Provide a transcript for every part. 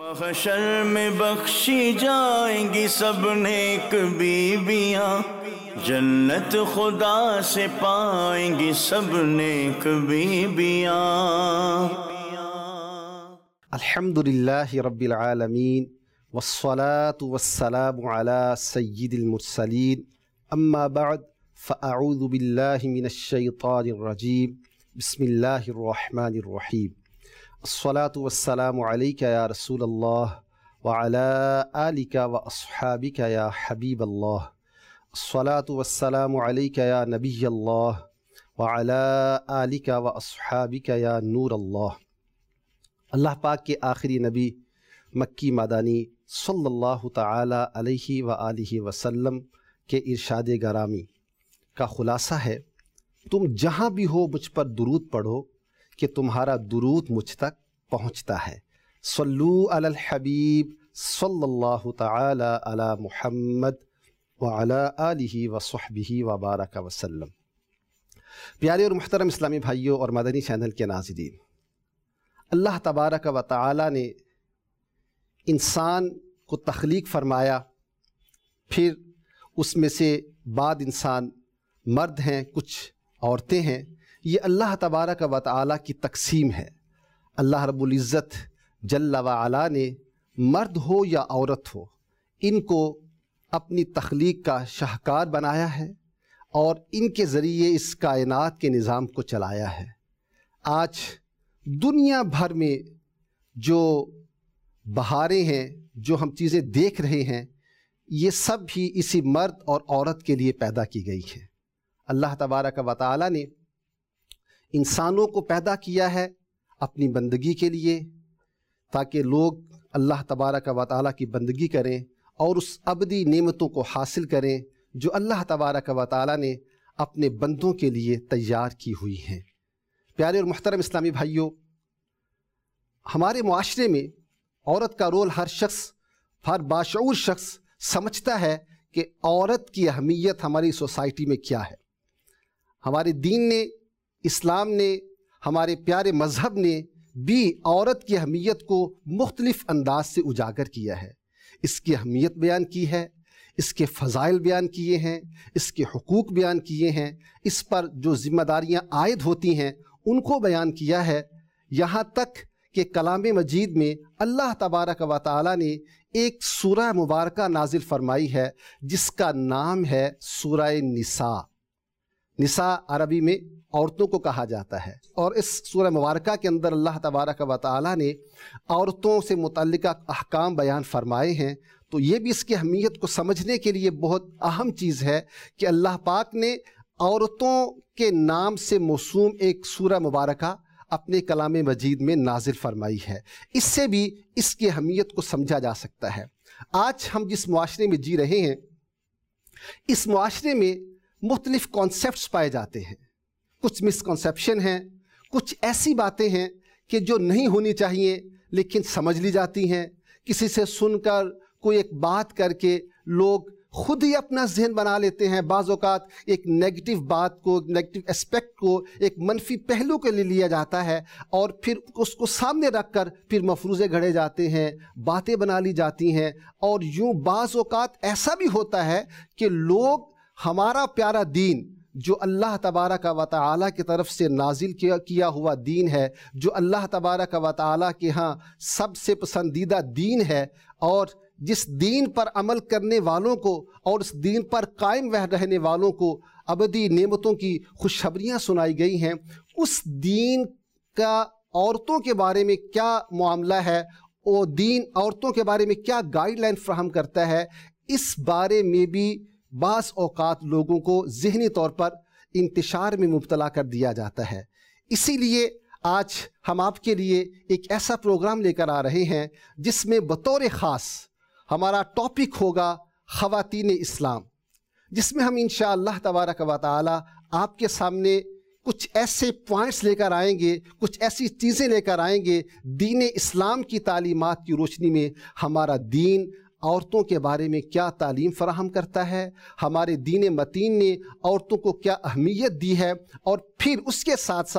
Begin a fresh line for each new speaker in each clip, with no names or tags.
محشر میں بخشی جائیں گی سب نیک بیویاں، جنت خدا سے پائیں گی سب نیک بیویاں۔
الحمدللہ رب العالمین والصلاة والسلام علی سید المرسلین، اما بعد فاعوذ باللہ من الشیطان الرجیم، بسم اللہ الرحمن الرحیم۔ الصلاة والسلام علیک یا رسول اللہ وعلی آلک واصحابک یا حبیب اللہ۔ الصلاة والسلام علیک یا نبی اللہ وعلی آلک واصحابک یا نور اللہ۔ اللہ پاک کے آخری نبی مکی مدنی صلی اللہ تعالی علیہ وآلہ وسلم کے ارشاد گرامی کا خلاصہ ہے، تم جہاں بھی ہو مجھ پر درود پڑھو کہ تمہارا درود مجھ تک پہنچتا ہے۔ صلو علی الحبیب صلی اللہ تعالی علی محمد وعلی آلہ وصحبہ وبارک وسلم۔ پیارے اور محترم اسلامی بھائیوں اور مدنی چینل کے ناظرین، اللہ تبارک و تعالی نے انسان کو تخلیق فرمایا، پھر اس میں سے بعد انسان مرد ہیں، کچھ عورتیں ہیں۔ یہ اللہ تبارک و تعالی کی تقسیم ہے۔ اللہ رب العزت جل وعلا نے مرد ہو یا عورت ہو، ان کو اپنی تخلیق کا شاہکار بنایا ہے اور ان کے ذریعے اس کائنات کے نظام کو چلایا ہے۔ آج دنیا بھر میں جو بہاریں ہیں، جو ہم چیزیں دیکھ رہے ہیں، یہ سب بھی اسی مرد اور عورت کے لیے پیدا کی گئی ہیں۔ اللہ تبارک و تعالی نے انسانوں کو پیدا کیا ہے اپنی بندگی کے لیے، تاکہ لوگ اللہ تبارک و تعالی کی بندگی کریں اور اس ابدی نعمتوں کو حاصل کریں جو اللہ تبارک و تعالی نے اپنے بندوں کے لیے تیار کی ہوئی ہیں۔ پیارے اور محترم اسلامی بھائیوں، ہمارے معاشرے میں عورت کا رول ہر باشعور شخص سمجھتا ہے کہ عورت کی اہمیت ہماری سوسائٹی میں کیا ہے۔ ہمارے دین نے، اسلام نے، ہمارے پیارے مذہب نے بھی عورت کی اہمیت کو مختلف انداز سے اجاگر کیا ہے، اس کی اہمیت بیان کی ہے، اس کے فضائل بیان کیے ہیں، اس کے حقوق بیان کیے ہیں، اس پر جو ذمہ داریاں عائد ہوتی ہیں ان کو بیان کیا ہے، یہاں تک کہ کلام مجید میں اللہ تبارک و تعالی نے ایک سورہ مبارکہ نازل فرمائی ہے جس کا نام ہے سورہ نساء۔ نساء عربی میں عورتوں کو کہا جاتا ہے، اور اس سورہ مبارکہ کے اندر اللہ تبارک و تعالی نے عورتوں سے متعلقہ احکام بیان فرمائے ہیں۔ تو یہ بھی اس کی اہمیت کو سمجھنے کے لیے بہت اہم چیز ہے کہ اللہ پاک نے عورتوں کے نام سے موسوم ایک سورہ مبارکہ اپنے کلام مجید میں نازل فرمائی ہے۔ اس سے بھی اس کی اہمیت کو سمجھا جا سکتا ہے۔ آج ہم جس معاشرے میں جی رہے ہیں، اس معاشرے میں مختلف کانسیپٹس پائے جاتے ہیں، کچھ مسکنسیپشن ہیں، کچھ ایسی باتیں ہیں کہ جو نہیں ہونی چاہیے لیکن سمجھ لی جاتی ہیں۔ کسی سے سن کر، کوئی ایک بات کر کے لوگ خود ہی اپنا ذہن بنا لیتے ہیں۔ بعض اوقات ایک نیگیٹو بات کو، نیگیٹو اسپیکٹ کو، ایک منفی پہلو کے لیے لیا جاتا ہے اور پھر اس کو سامنے رکھ کر پھر مفروضے گھڑے جاتے ہیں، باتیں بنا لی جاتی ہیں، اور یوں بعض اوقات ایسا بھی ہوتا ہے کہ لوگ ہمارا پیارا دین جو اللہ تبارک و تعالی کی طرف سے نازل کیا ہوا دین ہے، جو اللہ تبارک و تعالی کے ہاں سب سے پسندیدہ دین ہے، اور جس دین پر عمل کرنے والوں کو اور اس دین پر قائم رہنے والوں کو ابدی نعمتوں کی خوشخبریاں سنائی گئی ہیں، اس دین کا عورتوں کے بارے میں کیا معاملہ ہے، وہ دین عورتوں کے بارے میں کیا گائیڈ لائن فراہم کرتا ہے، اس بارے میں بھی بعض اوقات لوگوں کو ذہنی طور پر انتشار میں مبتلا کر دیا جاتا ہے۔ اسی لیے آج ہم آپ کے لیے ایک ایسا پروگرام لے کر آ رہے ہیں جس میں بطور خاص ہمارا ٹاپک ہوگا خواتین اسلام، جس میں ہم انشاءاللہ تبارک و تعالی آپ کے سامنے کچھ ایسے پوائنٹس لے کر آئیں گے، کچھ ایسی چیزیں لے کر آئیں گے دین اسلام کی تعلیمات کی روشنی میں ہمارا دین عورتوں کے بارے میں کیا تعلیم فراہم کرتا ہے، ہمارے دین متین نے عورتوں کو کیا اہمیت دی ہے، اور پھر اس کے ساتھ ساتھ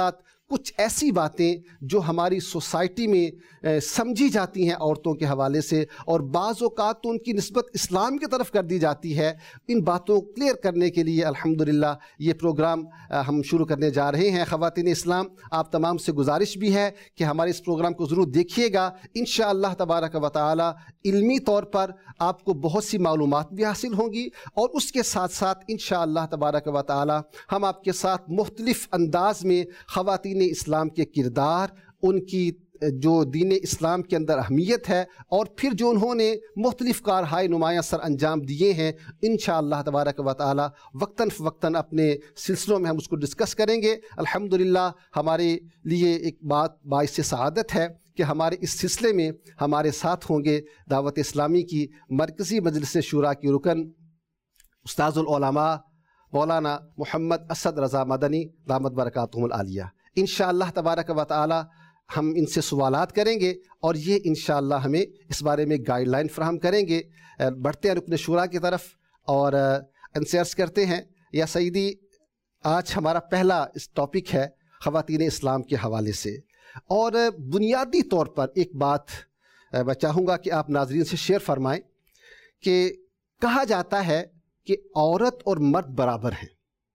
کچھ ایسی باتیں جو ہماری سوسائٹی میں سمجھی جاتی ہیں عورتوں کے حوالے سے اور بعض اوقات تو ان کی نسبت اسلام کی طرف کر دی جاتی ہے، ان باتوں کو کلیئر کرنے کے لیے الحمدللہ یہ پروگرام ہم شروع کرنے جا رہے ہیں۔ خواتین اسلام، آپ تمام سے گزارش بھی ہے کہ ہمارے اس پروگرام کو ضرور دیکھیے گا، انشاءاللہ تبارک و تعالی علمی طور پر آپ کو بہت سی معلومات بھی حاصل ہوں گی، اور اس کے ساتھ ساتھ انشاءاللہ تبارک و تعالی ہم آپ کے ساتھ مختلف انداز میں خواتین اسلام کے کردار، ان کی جو دین اسلام کے اندر اہمیت ہے، اور پھر جو انہوں نے مختلف کارہائے نمایاں سر انجام دیے ہیں، انشاءاللہ تبارک و تعالی وقتاً فوقتاً اپنے سلسلوں میں ہم اس کو ڈسکس کریں گے۔ الحمدللہ ہمارے لیے ایک بات باعث سعادت ہے کہ ہمارے اس سلسلے میں ہمارے ساتھ ہوں گے دعوت اسلامی کی مرکزی مجلس شورا کی رکن استاذ العلماء مولانا محمد اسد رضا مدنی دامت برکاتہم العالیہ۔ انشاءاللہ تبارک و تعالی ہم ان سے سوالات کریں گے اور یہ انشاءاللہ ہمیں اس بارے میں گائیڈ لائن فراہم کریں گے۔ بڑھتے ہیں رکن شورا کی طرف اور ان سے عرض کرتے ہیں، یا سیدی آج ہمارا پہلا اس ٹاپک ہے خواتین اسلام کے حوالے سے، اور بنیادی طور پر ایک بات میں چاہوں گا کہ آپ ناظرین سے شیئر فرمائیں کہ کہا جاتا ہے کہ عورت اور مرد برابر ہیں،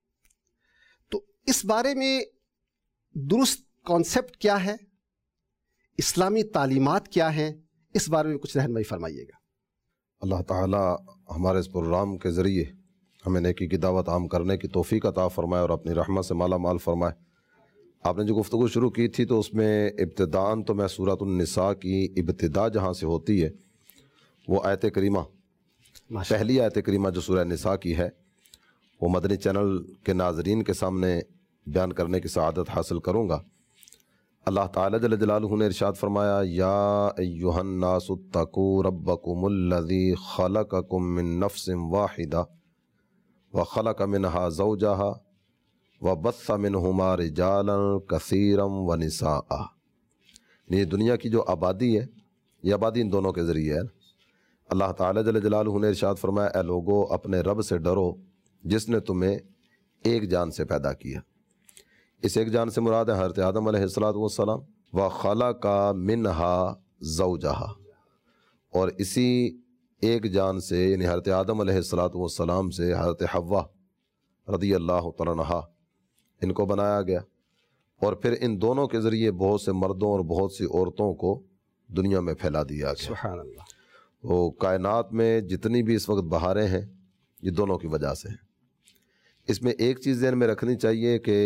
تو اس بارے میں درست کانسیپٹ کیا ہے، اسلامی تعلیمات کیا ہیں، اس بارے میں کچھ رہنمائی فرمائیے گا۔
اللہ تعالی ہمارے اس پروگرام کے ذریعے ہمیں نیکی کی دعوت عام کرنے کی توفیق عطا فرمائے اور اپنی رحمت سے مالا مال فرمائے۔ آپ نے جو گفتگو شروع کی تھی تو اس میں ابتداءً تو میں سورۃ النساء کی ابتدا جہاں سے ہوتی ہے وہ آیت کریمہ، پہلی آیت کریمہ جو سورہ نساء کی ہے، وہ مدنی چینل کے ناظرین کے سامنے بیان کرنے کی سعادت حاصل کروں گا۔ اللہ تعالیٰ جل جلالہ نے ارشاد فرمایا، یا ایہا الناس اتقوا ربکم الذی خلقکم من نفس واحدہ وخلق منہا زوجہا وبث منہما رجالا کثیرا ونساء۔ یہ دنیا کی جو آبادی ہے، یہ آبادی ان دونوں کے ذریعے ہے۔ اللہ تعالیٰ جل جلالہ نے ارشاد فرمایا، اے لوگو اپنے رب سے ڈرو جس نے تمہیں ایک جان سے پیدا کیا۔ اس ایک جان سے مراد ہے حضرت آدم علیہ السلام، وَخَلَقَ مِنْهَا زَوْجَهَا، اور اسی ایک جان سے یعنی حضرت آدم علیہ السلام سے حضرت حوا رضی اللہ تعالیٰ عنہا ان کو بنایا گیا، اور پھر ان دونوں کے ذریعے بہت سے مردوں اور بہت سی عورتوں کو دنیا میں پھیلا دیا گیا۔
سبحان اللہ۔
وہ کائنات میں جتنی بھی اس وقت بہاریں ہیں یہ دونوں کی وجہ سے ہیں۔ اس میں ایک چیز ذہن میں رکھنی چاہیے کہ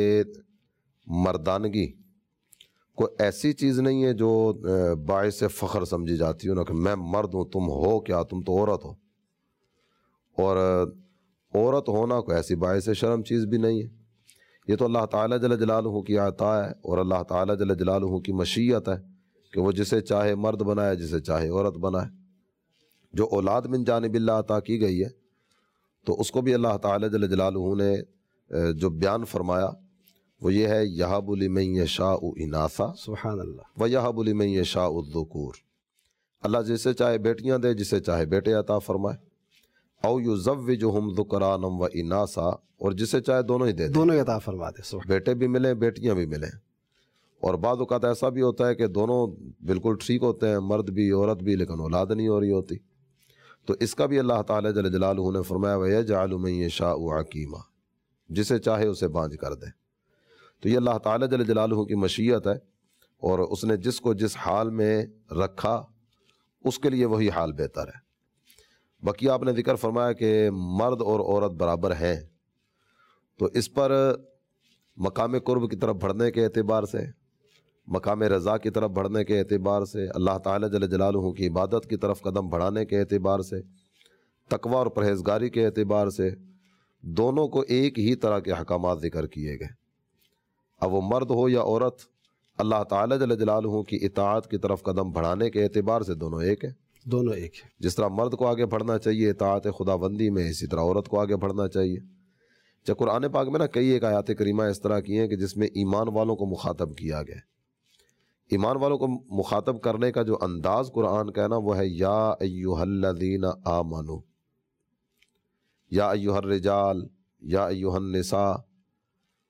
مردانگی کوئی ایسی چیز نہیں ہے جو باعث فخر سمجھی جاتی ہے کہ میں مرد ہوں، تم ہو کیا، تم تو عورت ہو، اور عورت ہونا کوئی ایسی باعث شرم چیز بھی نہیں ہے۔ یہ تو اللہ تعالیٰ جل جلالہ کی عطا ہے اور اللہ تعالیٰ جل جلالہ کی مشیت ہے کہ وہ جسے چاہے مرد بنائے، جسے چاہے عورت بنائے۔ جو اولاد من جانب اللہ عطا کی گئی ہے تو اس کو بھی اللہ تعالیٰ جل جلالہ نے جو بیان فرمایا وہ یہ ہے، یہب لمن یشاء اناثا
سبحان اللہ
ویہب لمن یشاء الذکور۔ اللہ جسے چاہے بیٹیاں دے، جسے چاہے بیٹے عطا فرمائے، او یزوجہم ذکرانا و اناثا، اور جسے چاہے دونوں ہی دے دے،
دونوں عطا فرما دے۔
بیٹے بھی ملیں بیٹیاں بھی ملیں۔ اور بعض اوقات ایسا بھی ہوتا ہے کہ دونوں بالکل ٹھیک ہوتے ہیں، مرد بھی عورت بھی، لیکن اولاد نہیں ہو رہی ہوتی، تو اس کا بھی اللہ تعالیٰ جل جلالہ نے فرمایا وَيَجْعَلُ مَن يَشَاءُ عَقِيمًا، جسے چاہے اسے بانجھ کر دے۔ تو یہ اللہ تعالیٰ جل جلالہ کی مشیت ہے، اور اس نے جس کو جس حال میں رکھا اس کے لیے وہی حال بہتر ہے۔ باقی آپ نے ذکر فرمایا کہ مرد اور عورت برابر ہیں، تو اس پر مقام قرب کی طرف بڑھنے کے اعتبار سے، مقام رضا کی طرف بڑھنے کے اعتبار سے، اللہ تعالیٰ جل جلالہ کی عبادت کی طرف قدم بڑھانے کے اعتبار سے، تقوی اور پرہیزگاری کے اعتبار سے، دونوں کو ایک ہی طرح کے احکامات ذکر کیے گئے۔ اب وہ مرد ہو یا عورت، اللہ تعالیٰ جل جلالہ کی اطاعت کی طرف قدم بڑھانے کے اعتبار سے دونوں ایک ہیں۔
دونوں ایک ہیں۔
جس طرح مرد کو آگے بڑھنا چاہیے اطاعت خدا بندی میں، اسی طرح عورت کو آگے بڑھنا چاہیے۔ جب قرآن پاک میں کئی ایک آیات کریمہ اس طرح کی ہیں کہ جس میں ایمان والوں کو مخاطب کیا گیا۔ ایمان والوں کو مخاطب کرنے کا جو انداز قرآن کا ہے نا، وہ ہے یا ایہا الذین آمنوا، یا ایہا الرجال، یا ایہا النساء۔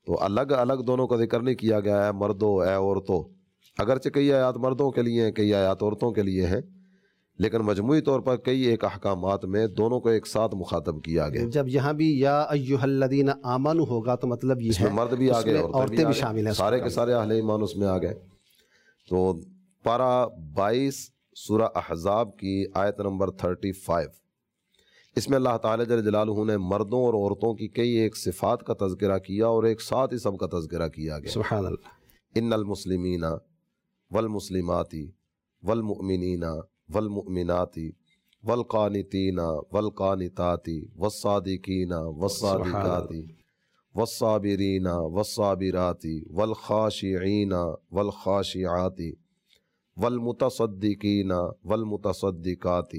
تو الگ الگ دونوں کا ذکر نہیں کیا گیا ہے مردوں اے عورتوں، اگرچہ کئی آیات مردوں کے لیے ہیں، کئی آیات عورتوں کے لیے ہیں، لیکن مجموعی طور پر کئی ایک احکامات میں دونوں کو ایک ساتھ مخاطب کیا گیا۔
جب یہاں بھی یا ایھا الذین آمنوا ہوگا تو مطلب یہ
اس میں
ہے
مرد بھی آ گئے،
عورتیں بھی شامل ہیں،
سارے کے سارے اہل ایمان اس میں آ گئے۔ تو پارہ 22 سورہ احزاب کی آیت نمبر 35، اس میں اللہ تعالیٰ جل جلالہ نے مردوں اور عورتوں کی کئی ایک صفات کا تذکرہ کیا اور ایک ساتھ ہی سب کا تذکرہ کیا گیا۔
سبحان اللہ۔
ان المسلمین والمسلمات والمؤمنین والمؤمنات والقانتین والقانتات والصادقین والصادقات والصابرین والصابرات والخاشعین والخاشعات والمتصدقین والمتصدقات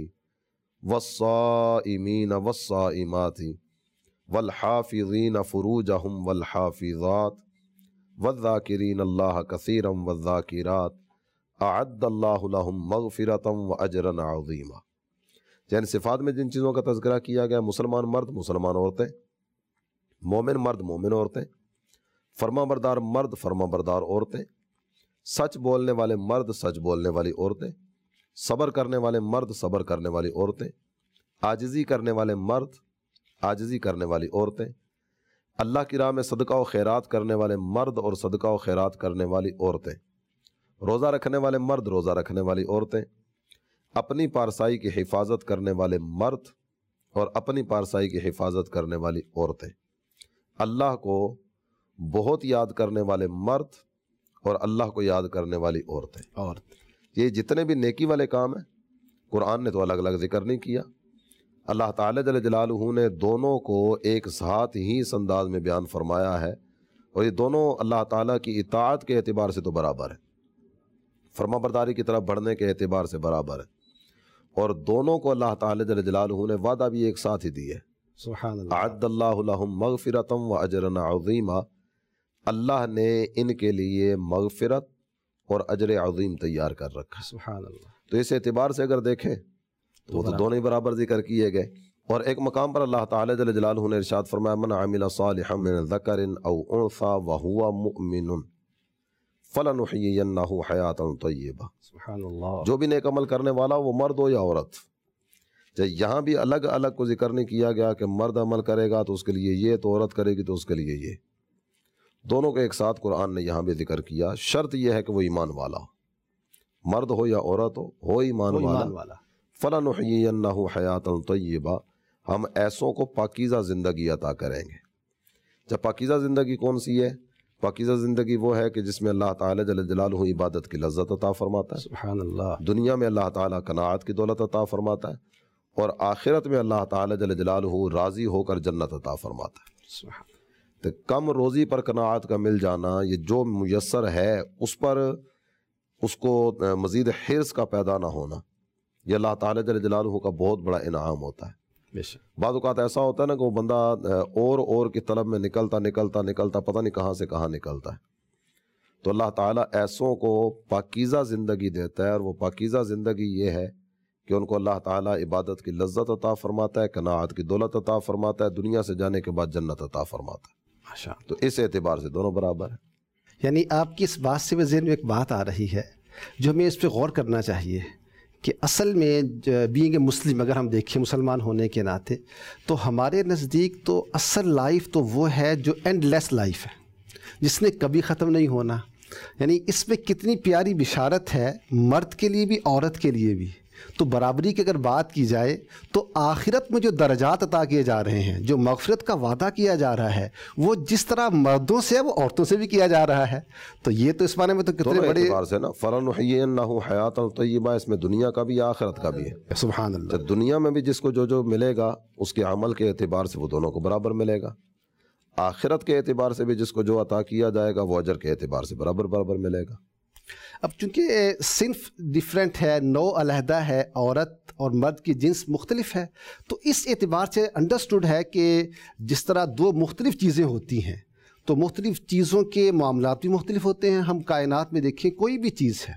والصائمین والصائمات والحافظین فروجہم والحافظات والذاکرین اللہ کثیرا والذاکرات اعد اللہ لہم مغفرتا واجرا عظیما۔ یعنی صفات میں جن چیزوں کا تذکرہ کیا گیا، مسلمان مرد مسلمان عورتیں، مومن مرد مومن عورتیں، فرما بردار مرد فرما بردار عورتیں، سچ بولنے والے مرد سچ بولنے والی عورتیں، صبر کرنے والے مرد صبر کرنے والی عورتیں، عاجزی کرنے والے مرد عاجزی کرنے والی عورتیں، اللہ کی راہ میں صدقہ و خیرات کرنے والے مرد اور صدقہ و خیرات کرنے والی عورتیں، روزہ رکھنے والے مرد روزہ رکھنے والی عورتیں، اپنی پارسائی کی حفاظت کرنے والے مرد اور اپنی پارسائی کی حفاظت کرنے والی عورتیں، اللہ کو بہت یاد کرنے والے مرد اور اللہ کو یاد کرنے والی عورتیں۔ یہ جتنے بھی نیکی والے کام ہیں قرآن نے تو الگ الگ ذکر نہیں کیا، اللہ تعالیٰ جل جلالہ نے دونوں کو ایک ساتھ ہی اس انداز میں بیان فرمایا ہے، اور یہ دونوں اللہ تعالیٰ کی اطاعت کے اعتبار سے تو برابر ہے، فرما برداری کی طرف بڑھنے کے اعتبار سے برابر ہے، اور دونوں کو اللہ تعالیٰ جل جلالہ نے وعدہ بھی ایک ساتھ ہی دی ہے۔
سبحان اللہ۔
اعد اللہ لہم مغفرتا واجرا عظیما، اللہ نے ان کے لیے مغفرت اور اجر عظیم تیار کر رکھا۔
سبحان اللہ۔
تو اس اعتبار سے اگر دیکھیں تو وہ تو دونوں ہی برابر ذکر کیے گئے، اور ایک مقام پر اللہ تعالیٰ جل جلالہ نے ارشاد فرمایا من عمل صالحا من ذکر او انثى وهو مؤمن فلنحیینہ حیاتا طیبہ۔
سبحان اللہ۔
جو بھی نیک عمل کرنے والا وہ مرد ہو یا عورت، یہاں بھی الگ الگ کو ذکر نہیں کیا گیا کہ مرد عمل کرے گا تو اس کے لیے یہ، تو عورت کرے گی تو اس کے لیے یہ، دونوں کو ایک ساتھ قرآن نے یہاں بھی ذکر کیا۔ شرط یہ ہے کہ وہ ایمان والا ہو، مرد ہو یا عورت ہو ایمان والا۔ فَلَنُحْيِيَنَّهُ حَيَاةً طَيِّبَةً، ہم ایسوں کو پاکیزہ زندگی عطا کریں گے۔ جب پاکیزہ زندگی کون سی ہے؟ پاکیزہ زندگی وہ ہے کہ جس میں اللہ تعالیٰ جل جلالہ عبادت کی لذت عطا فرماتا ہے،
سبحان اللہ۔ دنیا
دنیا میں اللہ تعالیٰ قناعت کی دولت عطا فرماتا ہے، اور آخرت میں اللہ تعالیٰ جل جلالہ راضی ہو کر جنت عطا فرماتا ہے۔
سبحان
تو کم روزی پر قناعت کا مل جانا، یہ جو میسر ہے اس پر اس کو مزید حرص کا پیدا نہ ہونا، یہ اللہ تعالیٰ جل جلالہ کا بہت بڑا انعام ہوتا ہے۔
بے شک۔
بعض اوقات ایسا ہوتا ہے نا کہ وہ بندہ اور کی طلب میں نکلتا پتہ نہیں کہاں سے کہاں نکلتا ہے، تو اللہ تعالیٰ ایسوں کو پاکیزہ زندگی دیتا ہے، اور وہ پاکیزہ زندگی یہ ہے کہ ان کو اللہ تعالیٰ عبادت کی لذت عطا فرماتا ہے، قناعت کی دولت عطا فرماتا ہے، دنیا سے جانے کے بعد جنت عطا فرماتا ہے۔
ماشاء
تو اس اعتبار سے دونوں برابر ہیں۔
اللہ۔ یعنی آپ کی اس بات سے ذہن میں ایک بات آ رہی ہے جو ہمیں اس پہ غور کرنا چاہیے کہ اصل میں بینگ اے مسلم، اگر ہم دیکھیں مسلمان ہونے کے ناطے، تو ہمارے نزدیک تو اصل لائف تو وہ ہے جو اینڈ لیس لائف ہے، جس نے کبھی ختم نہیں ہونا۔ یعنی اس میں کتنی پیاری بشارت ہے مرد کے لیے بھی عورت کے لیے بھی۔ تو برابری کی اگر بات کی جائے تو آخرت میں جو درجات عطا کیے جا رہے ہیں، جو مغفرت کا وعدہ کیا جا رہا ہے، وہ جس طرح مردوں سے ہے وہ عورتوں سے بھی کیا جا رہا ہے۔ تو یہ تو اس معنی میں تو کتنے
دونوں
بڑے
اعتبار سے نا، فَلَنُحْيِيَنَّهُ حَيَاةً طَيِّبَةً، اس میں دنیا کا بھی آخرت کا بھی ہے۔
سبحان اللہ۔
تو دنیا میں بھی جس کو جو ملے گا اس کے عمل کے اعتبار سے وہ دونوں کو برابر ملے گا، آخرت کے اعتبار سے بھی جس کو جو عطا کیا جائے گا وہ اجر کے اعتبار سے برابر ملے گا۔
اب چونکہ صنف ڈیفرنٹ ہے، نو علیحدہ ہے، عورت اور مرد کی جنس مختلف ہے، تو اس اعتبار سے انڈرسٹوڈ ہے کہ جس طرح دو مختلف چیزیں ہوتی ہیں تو مختلف چیزوں کے معاملات بھی مختلف ہوتے ہیں۔ ہم کائنات میں دیکھیں کوئی بھی چیز ہے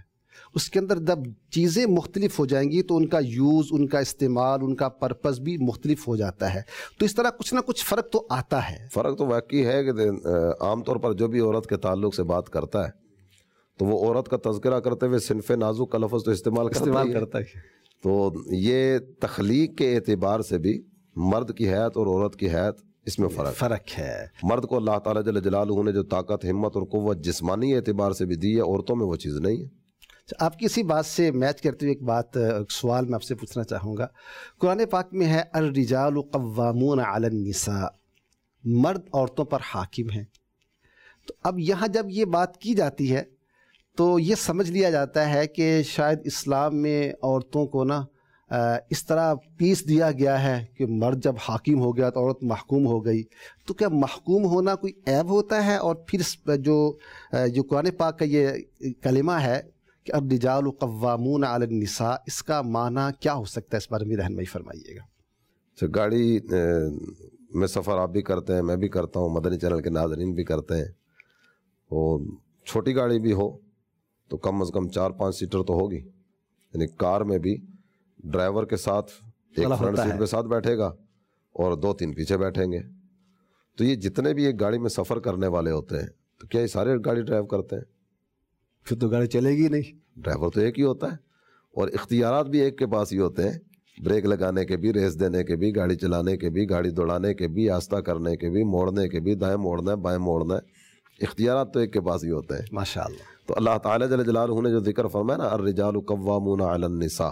اس کے اندر جب چیزیں مختلف ہو جائیں گی تو ان کا یوز، ان کا استعمال، ان کا پرپز بھی مختلف ہو جاتا ہے. تو اس طرح کچھ نہ کچھ فرق تو آتا ہے.
فرق تو واقعی ہے کہ عام طور پر جو بھی عورت کے تعلق سے بات کرتا ہے تو وہ عورت کا تذکرہ کرتے ہوئے صنف نازک کا لفظ تو استعمال کرتا ہے. تو یہ تخلیق کے اعتبار سے بھی مرد کی حیات اور عورت کی حیات اس میں فرق ہے. مرد کو اللہ تعالیٰ جل جلالہ نے جو طاقت، ہمت اور قوت جسمانی اعتبار سے بھی دی ہے، عورتوں میں وہ چیز نہیں ہے.
آپ کی اسی بات سے میچ کرتے ہوئے ایک سوال میں آپ سے پوچھنا چاہوں گا. قرآن پاک میں ہے الرجال قوامون علی النساء، مرد عورتوں پر حاکم ہیں. تو اب یہاں جب یہ بات کی جاتی ہے تو یہ سمجھ لیا جاتا ہے کہ شاید اسلام میں عورتوں کو نا اس طرح پیس دیا گیا ہے کہ مرد جب حاکم ہو گیا تو عورت محکوم ہو گئی. تو کیا محکوم ہونا کوئی عیب ہوتا ہے؟ اور پھر جو قرآن پاک کا یہ کلمہ ہے کہ الرجال قوامون علی النساء، اس کا معنی کیا ہو سکتا ہے؟ اس بارے میں رہنمائی فرمائیے گا.
گاڑی میں سفر آپ بھی کرتے ہیں، میں بھی کرتا ہوں، مدنی چینل کے ناظرین بھی کرتے ہیں. اور چھوٹی گاڑی بھی ہو تو کم از کم 4-5 سیٹر تو ہوگی. یعنی کار میں بھی ڈرائیور کے ساتھ ایک فرنٹ سیٹ پہ ساتھ بیٹھے گا اور 2-3 پیچھے بیٹھیں گے. تو یہ جتنے بھی ایک گاڑی میں سفر کرنے والے ہوتے ہیں تو کیا یہ سارے گاڑی ڈرائیو کرتے ہیں؟
پھر تو گاڑی چلے گی نہیں.
ڈرائیور تو ایک ہی ہوتا ہے اور اختیارات بھی ایک کے پاس ہی ہوتے ہیں، بریک لگانے کے بھی، ریس دینے کے بھی، گاڑی چلانے کے بھی، گاڑی دوڑانے کے بھی، آہستہ کرنے کے بھی، موڑنے کے بھی، دائیں موڑنا ہے بائیں موڑنا ہے، اختیارات تو ایک کے پاس ہی ہوتے ہیں.
ماشاءاللہ.
تو اللہ تعالیٰ جل جلالہ نے جو ذکر فرمایا نا الرجال قوامون علی النساء،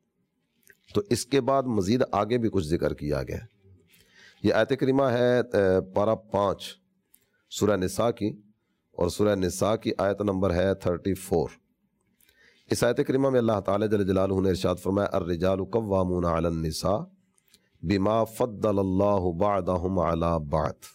تو اس کے بعد مزید آگے بھی کچھ ذکر کیا گیا. یہ آیت کریمہ ہے پارہ 5 سورہ نساء کی، اور سورہ نساء کی آیت نمبر ہے 34. اس آیت کریمہ میں اللہ تعالیٰ جل جلالہ نے ارشاد فرمایا الرجال قوامون علی النساء بما فضل اللہ بعضهم علی بعض.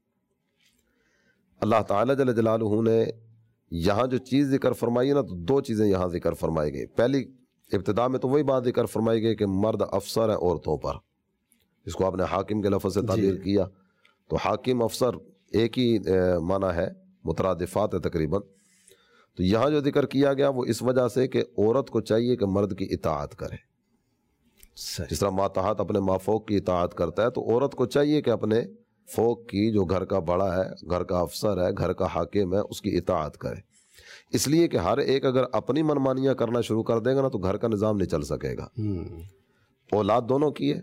اللہ تعالیٰ جل جلالہ نے یہاں جو چیز ذکر فرمائی ہے نا، تو 2 چیزیں یہاں ذکر فرمائی گئی. پہلی ابتدا میں تو وہی بات ذکر فرمائی گئی کہ مرد افسر ہیں عورتوں پر، اس کو آپ نے حاکم کے لفظ سے تعبیر کیا. تو حاکم افسر ایک ہی معنی ہے، مترادفات ہے تقریباً. تو یہاں جو ذکر کیا گیا وہ اس وجہ سے کہ عورت کو چاہیے کہ مرد کی اطاعت کرے. جس طرح ماتحت اپنے مافوق کی اطاعت کرتا ہے، تو عورت کو چاہیے کہ اپنے فوق کی، جو گھر کا بڑا ہے، گھر کا افسر ہے، گھر کا حاکم ہے، اس کی اطاعت کرے. اس لیے کہ ہر ایک اگر اپنی منمانیاں کرنا شروع کر دے گا نا تو گھر کا نظام نہیں چل سکے گا. اولاد دونوں کی ہے،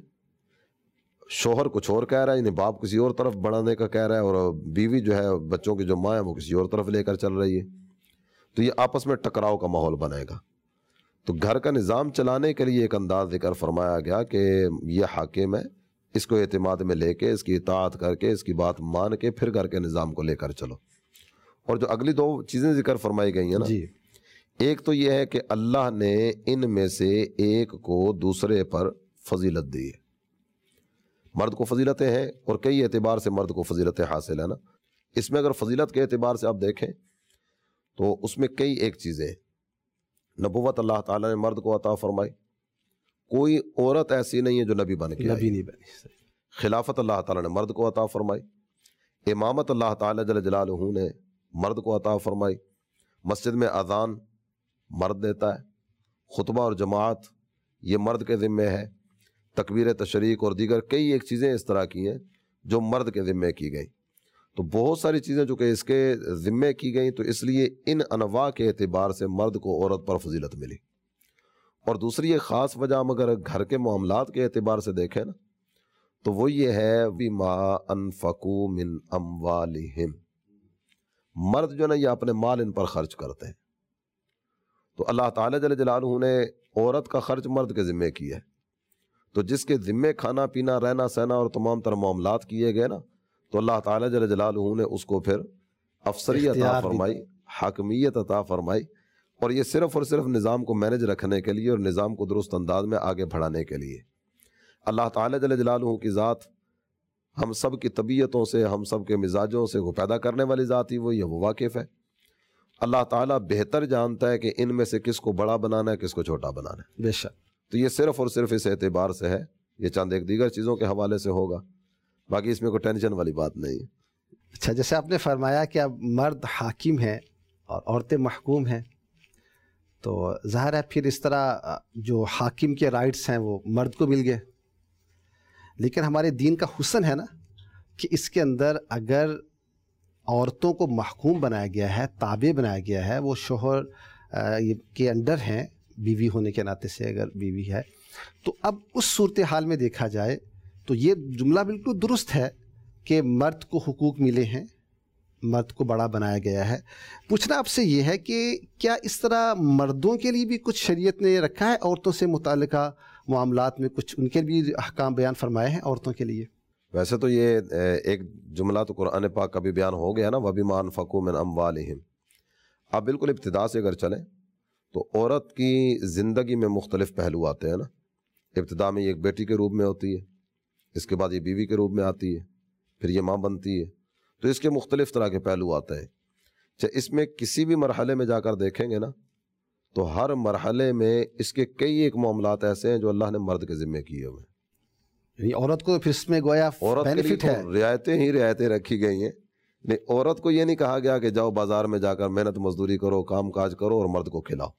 شوہر کچھ اور کہہ رہا ہے، یعنی باپ کسی اور طرف بڑھانے کا کہہ رہا ہے، اور بیوی جو ہے بچوں کی جو ماں ہے وہ کسی اور طرف لے کر چل رہی ہے. تو یہ آپس میں ٹکراؤ کا ماحول بنے گا. تو گھر کا نظام چلانے کے لیے ایک انداز ذکر فرمایا گیا کہ یہ حاکم ہے، اس کو اعتماد میں لے کے، اس کی اطاعت کر کے، اس کی بات مان کے پھر گھر کے نظام کو لے کر چلو. اور جو اگلی 2 چیزیں ذکر فرمائی گئی ہیں نا، ایک تو یہ ہے کہ اللہ نے ان میں سے ایک کو دوسرے پر فضیلت دی ہے. مرد کو فضیلتیں ہیں اور کئی اعتبار سے مرد کو فضیلتیں حاصل ہیں نا. اس میں اگر فضیلت کے اعتبار سے آپ دیکھیں تو اس میں کئی ایک چیزیں ہیں. نبوت اللہ تعالیٰ نے مرد کو عطا فرمائی، کوئی عورت ایسی نہیں ہے جو نبی بن کے آئی. خلافت اللہ تعالیٰ نے مرد کو عطا فرمائی. امامت اللہ تعالیٰ جل جلالہ نے مرد کو عطا فرمائی. مسجد میں اذان مرد دیتا ہے، خطبہ اور جماعت یہ مرد کے ذمے ہے، تکبیر تشریق اور دیگر کئی ایک چیزیں اس طرح کی ہیں جو مرد کے ذمے کی گئی. تو بہت ساری چیزیں جو کہ اس کے ذمے کی گئیں، تو اس لیے ان انواع کے اعتبار سے مرد کو عورت پر فضیلت ملی. اور دوسری ایک خاص وجہ ہم اگر گھر کے معاملات کے اعتبار سے دیکھیں نا، تو وہ یہ ہے بما انفقوا من اموالہم، مرد جو نا یہ اپنے مال ان پر خرچ کرتے ہیں. تو اللہ تعالیٰ جل جلالہ نے عورت کا خرچ مرد کے ذمے کیا ہے. تو جس کے ذمے کھانا پینا، رہنا سہنا اور تمام تر معاملات کیے گئے نا، تو اللہ تعالیٰ جل جلالہ نے اس کو پھر افسریت عطا فرمائی، حاکمیت عطا فرمائی. اور یہ صرف اور صرف نظام کو مینج رکھنے کے لیے اور نظام کو درست انداز میں آگے بڑھانے کے لیے. اللہ تعالیٰ جل جلالہ کی ذات ہم سب کی طبیعتوں سے، ہم سب کے مزاجوں سے وہ پیدا کرنے والی ذات ہی وہی ہے، وہ واقف ہے. اللہ تعالیٰ بہتر جانتا ہے کہ ان میں سے کس کو بڑا بنانا ہے، کس کو چھوٹا بنانا ہے.
بے شک.
تو یہ صرف اور صرف اس اعتبار سے ہے. یہ چند ایک دیگر چیزوں کے حوالے سے ہوگا، باقی اس میں کوئی ٹینشن والی بات نہیں ہے.
اچھا، جیسے آپ نے فرمایا کہ اب مرد حاکم ہے اور عورتیں محکوم ہیں، تو ظاہر ہے پھر اس طرح جو حاکم کے رائٹس ہیں وہ مرد کو مل گئے. لیکن ہمارے دین کا حسن ہے نا کہ اس کے اندر اگر عورتوں کو محکوم بنایا گیا ہے, تابع بنایا گیا ہے, وہ شوہر کے انڈر ہیں بیوی ہونے کے ناطے سے اگر بیوی ہے, تو اب اس صورتحال میں دیکھا جائے تو یہ جملہ بالکل درست ہے کہ مرد کو حقوق ملے ہیں, مرد کو بڑا بنایا گیا ہے. پوچھنا آپ سے یہ ہے کہ کیا اس طرح مردوں کے لیے بھی کچھ شریعت نے رکھا ہے, عورتوں سے متعلقہ معاملات میں کچھ ان کے بھی احکام بیان فرمائے ہیں عورتوں کے لیے؟
ویسے تو یہ ایک جملہ تو قرآن پاک کا بھی بیان ہو گیا نا, وَبِمَا أَنفَقُوا مِنْ أَمْوَالِهِمْ. آپ بالکل ابتدا سے اگر چلیں تو عورت کی زندگی میں مختلف پہلو آتے ہیں نا. ابتدا میں یہ ایک بیٹی کے روپ میں ہوتی ہے, اس کے بعد یہ بیوی کے روپ میں آتی ہے, پھر یہ ماں بنتی ہے. تو اس کے مختلف طرح کے پہلو آتے ہیں. چاہے اس میں کسی بھی مرحلے میں جا کر دیکھیں گے نا تو ہر مرحلے میں اس کے کئی ایک معاملات ایسے ہیں جو اللہ نے مرد کے ذمہ کیے ہوئے ہیں.
یعنی عورت کو پھر اس میں گویا بینیفٹ ہے,
رعایتیں رکھی گئی ہیں. نہیں, عورت کو یہ نہیں کہا گیا کہ جاؤ بازار میں جا کر محنت مزدوری کرو, کام کاج کرو اور مرد کو کھلاؤ.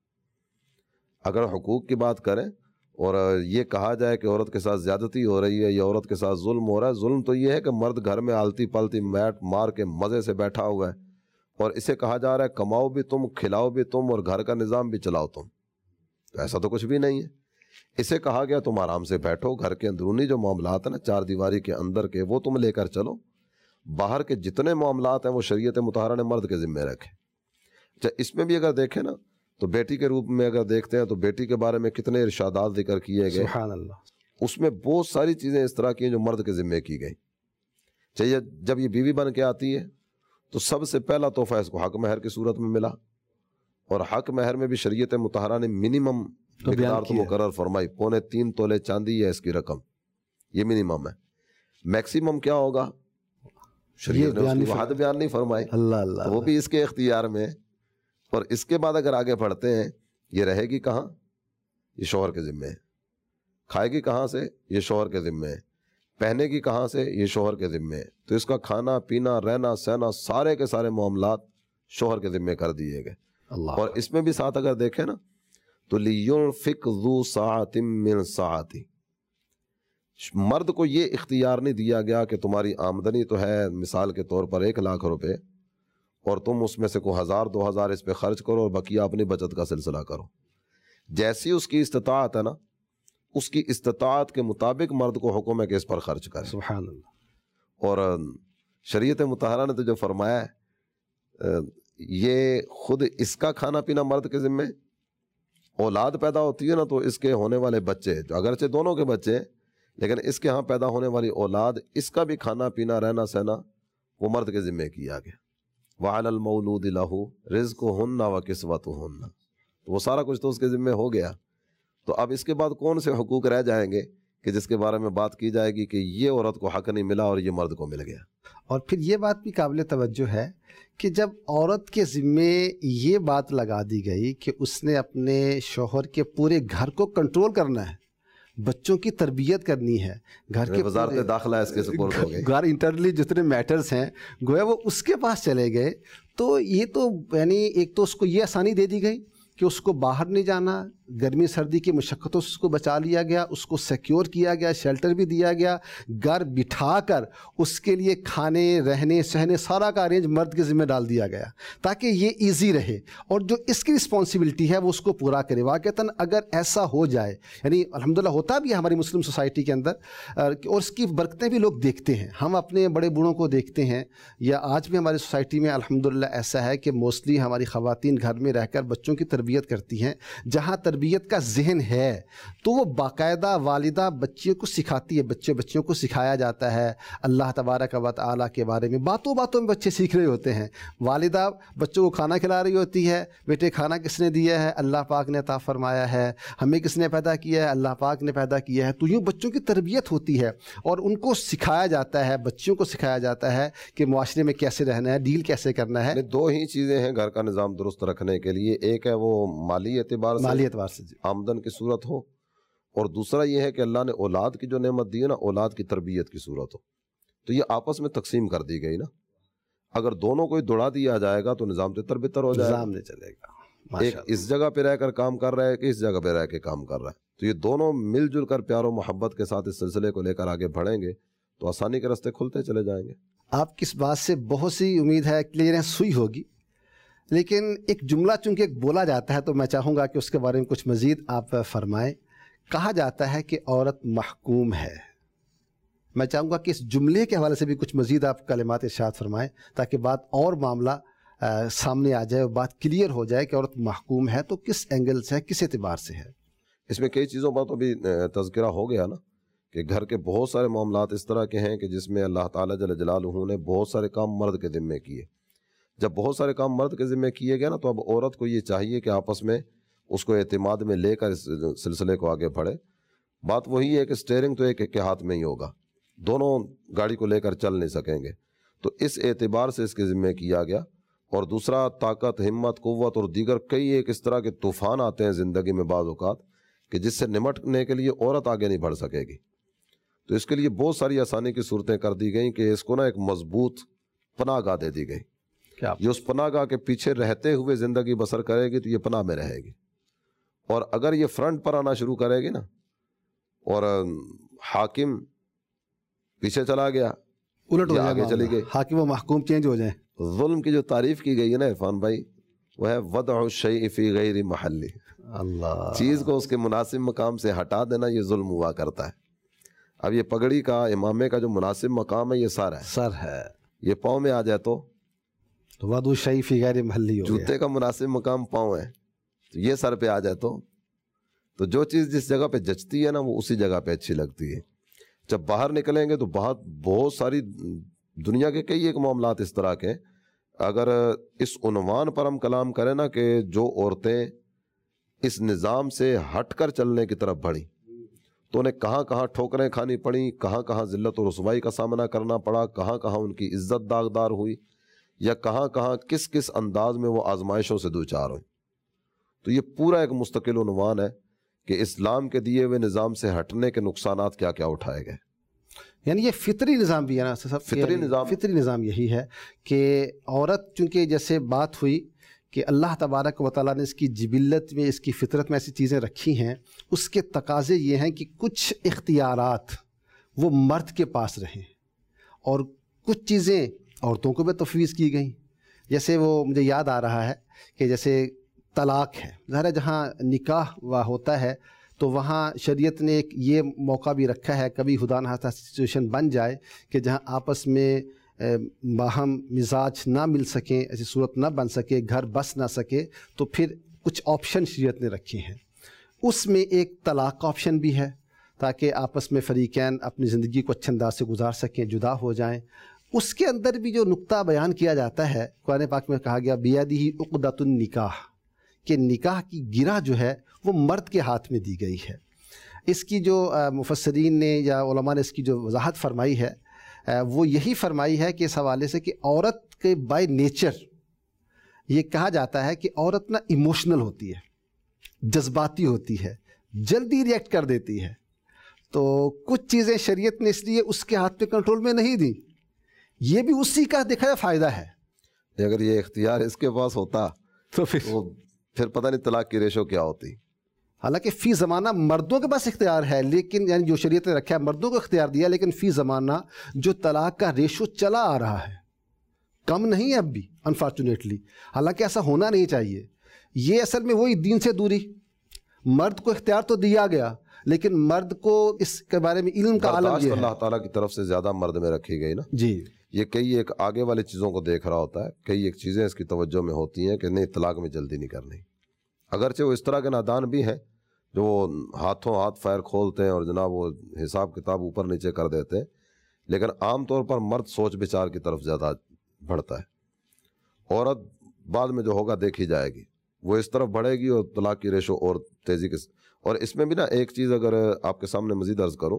اگر حقوق کی بات کریں اور یہ کہا جائے کہ عورت کے ساتھ زیادتی ہو رہی ہے یا عورت کے ساتھ ظلم ہو رہا ہے, ظلم تو یہ ہے کہ مرد گھر میں آلتی پالتی میٹ مار کے مزے سے بیٹھا ہوا ہے اور اسے کہا جا رہا ہے کماؤ بھی تم, کھلاؤ بھی تم اور گھر کا نظام بھی چلاؤ تم. تو ایسا تو کچھ بھی نہیں ہے. اسے کہا گیا تم آرام سے بیٹھو, گھر کے اندرونی جو معاملات ہیں نا چار دیواری کے اندر کے وہ تم لے کر چلو, باہر کے جتنے معاملات ہیں وہ شریعت مطہرہ نے مرد کے ذمہ رکھے. اچھا, اس میں بھی اگر دیکھیں نا تو بیٹی کے روپ میں اگر دیکھتے ہیں تو بیٹی کے بارے میں کتنے ارشادات ذکر کیے گئے.
سبحان اللہ.
اس میں بہت ساری چیزیں اس طرح کی ہیں جو مرد کے ذمہ کی گئی. چاہیے جب یہ بیوی بن کے آتی ہے تو سب سے پہلا تحفہ اس کو حق مہر کی صورت میں ملا, اور حق مہر میں بھی شریعت مطہرہ نے منیمم مقدار تو مقرر فرمائی, 3.25 تولے چاندی ہے اس کی رقم, یہ منیمم ہے. میکسیمم کیا ہوگا شریعت نے اس کی حد بیان نہیں فرمائی,
اللہ
وہ بھی اس کے اختیار میں. اور اس کے بعد اگر آگے پڑھتے ہیں, یہ رہے گی کہاں, یہ شوہر کے ذمہ ہے. کھائے گی کہاں سے, یہ شوہر کے ذمہ ہے. پہنے گی کہاں سے, یہ شوہر کے ذمہ ہے. تو اس کا کھانا پینا رہنا سہنا سارے کے سارے معاملات شوہر کے ذمہ کر دیے گئے. اور اس میں بھی ساتھ اگر دیکھیں نا تو لِيُنْفِقْ ذُو سَعَةٍ مِّن سَعَتِهِ, مرد کو یہ اختیار نہیں دیا گیا کہ تمہاری آمدنی تو ہے مثال کے طور پر 1 لاکھ روپے اور تم اس میں سے کوئی 1000-2000 اس پہ خرچ کرو اور بقیہ اپنی بچت کا سلسلہ کرو. جیسی اس کی استطاعت ہے نا, اس کی استطاعت کے مطابق مرد کو حکم ہے کہ اس پر خرچ کرے.
سبحان اللہ.
اور شریعت مطہرہ نے تو جو فرمایا ہے یہ خود اس کا کھانا پینا مرد کے ذمہ. اولاد پیدا ہوتی ہے نا تو اس کے ہونے والے بچے, جو اگرچہ دونوں کے بچے ہیں لیکن اس کے ہاں پیدا ہونے والی اولاد, اس کا بھی کھانا پینا رہنا سہنا وہ مرد کے ذمہ کیا گیا. وَعَلَى الْمَوْلُودِ لَهُ رِزْقُهُنَّ وَكِسْوَتُهُنَّ, تو وہ سارا کچھ تو اس کے ذمہ ہو گیا. تو اب اس کے بعد کون سے حقوق رہ جائیں گے کہ جس کے بارے میں بات کی جائے گی کہ یہ عورت کو حق نہیں ملا اور یہ مرد کو مل گیا.
اور پھر یہ بات بھی قابل توجہ ہے کہ جب عورت کے ذمے یہ بات لگا دی گئی کہ اس نے اپنے شوہر کے پورے گھر کو کنٹرول کرنا ہے, بچوں کی تربیت کرنی ہے, گھر کے
وزارت داخلہ اس کے سپورٹ ہو گئی,
گھر انٹرنلی جتنے میٹرز ہیں گویا وہ اس کے پاس چلے گئے. تو یہ تو یعنی ایک تو اس کو یہ آسانی دے دی گئی کہ اس کو باہر نہیں جانا, گرمی سردی کی مشقتوں سے اس کو بچا لیا گیا, اس کو سیکیور کیا گیا, شیلٹر بھی دیا گیا, گھر بٹھا کر اس کے لیے کھانے رہنے سہنے سارا کا ارینج مرد کے ذمہ ڈال دیا گیا تاکہ یہ ایزی رہے اور جو اس کی رسپانسبلٹی ہے وہ اس کو پورا کرے. واقعتاً اگر ایسا ہو جائے, یعنی الحمدللہ ہوتا بھی ہے ہماری مسلم سوسائٹی کے اندر, اور اس کی برکتیں بھی لوگ دیکھتے ہیں, ہم اپنے بڑے بوڑھوں کو دیکھتے ہیں, یا آج بھی ہماری سوسائٹی میں الحمدللہ ایسا ہے کہ موسٹلی ہماری خواتین گھر میں رہ کر بچوں کی تربیت کرتی ہیں. جہاں تربیت کا ذہن ہے تو وہ باقاعدہ والدہ بچیوں کو سکھاتی ہے, بچوں کو سکھایا جاتا ہے اللہ تبارک و تعالیٰ کے بارے میں. باتوں باتوں میں بچے سیکھ رہے ہوتے ہیں. والدہ بچوں کو کھانا کھلا رہی ہوتی ہے, بیٹے کھانا کس نے دیا ہے, اللہ پاک نے عطا فرمایا ہے. ہمیں کس نے پیدا کیا ہے, اللہ پاک نے پیدا کیا ہے. تو یوں بچوں کی تربیت ہوتی ہے اور ان کو سکھایا جاتا ہے, بچوں کو سکھایا جاتا ہے کہ معاشرے میں کیسے رہنا ہے, ڈیل کیسے کرنا ہے.
2 ہی چیزیں ہیں گھر کا نظام درست رکھنے کے لیے, ایک ہے وہ مالی اعتبار سے آمدن کی صورت ہو, اور دوسرا یہ ہے کہ اللہ نے اولاد کی جو نعمت دی ہے نا, اولاد کی تربیت کی صورت ہو. تو یہ آپس میں تقسیم کر دی گئی نا. اگر دونوں کو ہی دوڑا دیا جائے گا تو نظام تر بتر ہو جائے گا,
نظام نہیں چلے گا.
ایک اس جگہ پہ رہ کر کام کر رہا ہے کہ اس جگہ پہ رہ کے کام کر رہا ہے. تو یہ دونوں مل جل کر پیار و محبت کے ساتھ اس سلسلے کو لے کر آگے بڑھیں گے تو آسانی کے راستے کھلتے چلے جائیں گے.
آپ کس بات سے بہت سی امید ہے کلیئرنس ہوئی ہوگی، لیکن ایک جملہ چونکہ ایک بولا جاتا ہے تو میں چاہوں گا کہ اس کے بارے میں کچھ مزید آپ فرمائیں. کہا جاتا ہے کہ عورت محکوم ہے. میں چاہوں گا کہ اس جملے کے حوالے سے بھی کچھ مزید آپ کلمات ارشاد فرمائیں تاکہ بات اور معاملہ سامنے آ جائے اور بات کلیئر ہو جائے کہ عورت محکوم ہے تو کس اینگل سے ہے، کس اعتبار سے ہے.
اس میں کئی چیزوں پر تو بھی تذکرہ ہو گیا نا کہ گھر کے بہت سارے معاملات اس طرح کے ہیں کہ جس میں اللہ تعالیٰ جل جلالہ نے بہت سارے کام مرد کے ذمے کیے. جب بہت سارے کام مرد کے ذمے کیے گئے نا تو اب عورت کو یہ چاہیے کہ آپس میں اس کو اعتماد میں لے کر اس سلسلے کو آگے بڑھے. بات وہی ہے کہ اسٹیئرنگ تو ایک کے ہاتھ میں ہی ہوگا، دونوں گاڑی کو لے کر چل نہیں سکیں گے. تو اس اعتبار سے اس کے ذمے کیا گیا. اور دوسرا، طاقت، ہمت، قوت اور دیگر کئی ایک اس طرح کے طوفان آتے ہیں زندگی میں بعض اوقات کہ جس سے نمٹنے کے لیے عورت آگے نہیں بڑھ سکے گی. تو اس کے لیے بہت ساری آسانی کی صورتیں کر دی گئیں کہ اس کو نا ایک مضبوط پناہ گاہ دے دی گئی. یہ اس پناہ گاہ کے پیچھے رہتے ہوئے زندگی بسر کرے گی تو یہ پناہ میں رہے گی. اور اگر یہ فرنٹ پر آنا شروع کرے گی نا اور حاکم پیچھے چلا گیا،
الٹ ہو
آگے چلی گئی،
حاکم و محکوم چینج ہو جائیں.
ظلم کی جو تعریف کی گئی ہے نا عرفان بھائی، وہ ہے وضع الشیء فی غیر محلی.
اللہ،
چیز کو اس کے مناسب مقام سے ہٹا دینا یہ ظلم ہوا کرتا ہے. اب یہ پگڑی کا، امامے کا جو مناسب مقام ہے یہ سر ہے، یہ پاؤں میں آ جائے تو
وضع الشیء فی غیر محلی ہو گیا.
جوتے کا مناسب مقام پاؤں ہے تو یہ سر پہ آ جائے تو جو چیز جس جگہ پہ جچتی ہے نا وہ اسی جگہ پہ اچھی لگتی ہے. جب باہر نکلیں گے تو بہت ساری دنیا کے کئی ایک معاملات اس طرح کے، اگر اس عنوان پر ہم کلام کریں نا کہ جو عورتیں اس نظام سے ہٹ کر چلنے کی طرف بڑھیں تو انہیں کہاں کہاں ٹھوکریں کھانی پڑیں، کہاں کہاں ذلت و رسوائی کا سامنا کرنا پڑا، کہاں کہاں ان کی عزت داغدار ہوئی، یا کہاں کہاں کس کس انداز میں وہ آزمائشوں سے دوچار ہوئیں. تو یہ پورا ایک مستقل عنوان ہے کہ اسلام کے دیے ہوئے نظام سے ہٹنے کے نقصانات کیا کیا اٹھائے گئے.
یعنی یہ فطری نظام بھی ہے نا صاحب، فطری نظام یہی ہے کہ عورت، چونکہ جیسے بات ہوئی کہ اللہ تبارک و تعالیٰ نے اس کی جبلت میں، اس کی فطرت میں ایسی چیزیں رکھی ہیں، اس کے تقاضے یہ ہیں کہ کچھ اختیارات وہ مرد کے پاس رہیں اور کچھ چیزیں عورتوں کو بھی تفویض کی گئیں. جیسے وہ مجھے یاد آ رہا ہے کہ جیسے طلاق ہے، ظاہر ہے جہاں نکاح ہوتا ہے تو وہاں شریعت نے ایک یہ موقع بھی رکھا ہے، کبھی خدا نخواستہ سچویشن بن جائے کہ جہاں آپس میں باہم مزاج نہ مل سکیں، ایسی صورت نہ بن سکے، گھر بس نہ سکے، تو پھر کچھ آپشن شریعت نے رکھے ہیں. اس میں ایک طلاق کا آپشن بھی ہے تاکہ آپس میں فریقین اپنی زندگی کو اچھے انداز سے گزار سکیں، جدا ہو جائیں. اس کے اندر بھی جو نقطہ بیان کیا جاتا ہے، قرآن پاک میں کہا گیا بیدہ عقدۃ النکاح، کہ نکاح کی گرہ جو ہے وہ مرد کے ہاتھ میں دی گئی ہے. اس کی جو مفسرین نے یا علماء نے اس کی جو وضاحت فرمائی ہے وہ یہی فرمائی ہے کہ اس حوالے سے کہ عورت کے بائی نیچر یہ کہا جاتا ہے کہ عورت نا ایموشنل ہوتی ہے، جذباتی ہوتی ہے، جلدی ریئیکٹ کر دیتی ہے. تو کچھ چیزیں شریعت نے اس لیے اس کے ہاتھ پہ کنٹرول میں نہیں دی، یہ بھی اسی کا دیکھا فائدہ ہے.
اگر یہ اختیار اس کے پاس ہوتا تو پھر پتہ نہیں طلاق کی ریشو کیا ہوتی.
حالانکہ فی زمانہ مردوں کے پاس اختیار ہے، لیکن یعنی جو شریعت نے رکھا ہے مردوں کو اختیار دیا، لیکن فی زمانہ جو طلاق کا ریشو چلا آ رہا ہے کم نہیں ہے اب بھی، انفارچونیٹلی. حالانکہ ایسا ہونا نہیں چاہیے. یہ اصل میں وہی دین سے دوری، مرد کو اختیار تو دیا گیا لیکن مرد کو اس کے بارے میں علم کا عالم یہ ہے.
اللہ تعالیٰ کی طرف سے زیادہ مرد میں رکھی گئی نا
جی. یہ
کئی ایک آگے والی چیزوں کو دیکھ رہا ہوتا ہے، کئی ایک چیزیں اس کی توجہ میں ہوتی ہیں کہ نہیں طلاق میں جلدی نہیں کرنی. اگرچہ وہ اس طرح کے نادان بھی ہیں جو ہاتھوں ہاتھ فائر کھولتے ہیں اور جناب وہ حساب کتاب اوپر نیچے کر دیتے ہیں، لیکن عام طور پر مرد سوچ بچار کی طرف زیادہ بڑھتا ہے. عورت بعد میں جو ہوگا دیکھی جائے گی، وہ اس طرف بڑھے گی اور طلاق کی ریشو اور تیزی کے. اور اس میں بھی نا ایک چیز اگر آپ کے سامنے مزید عرض کروں،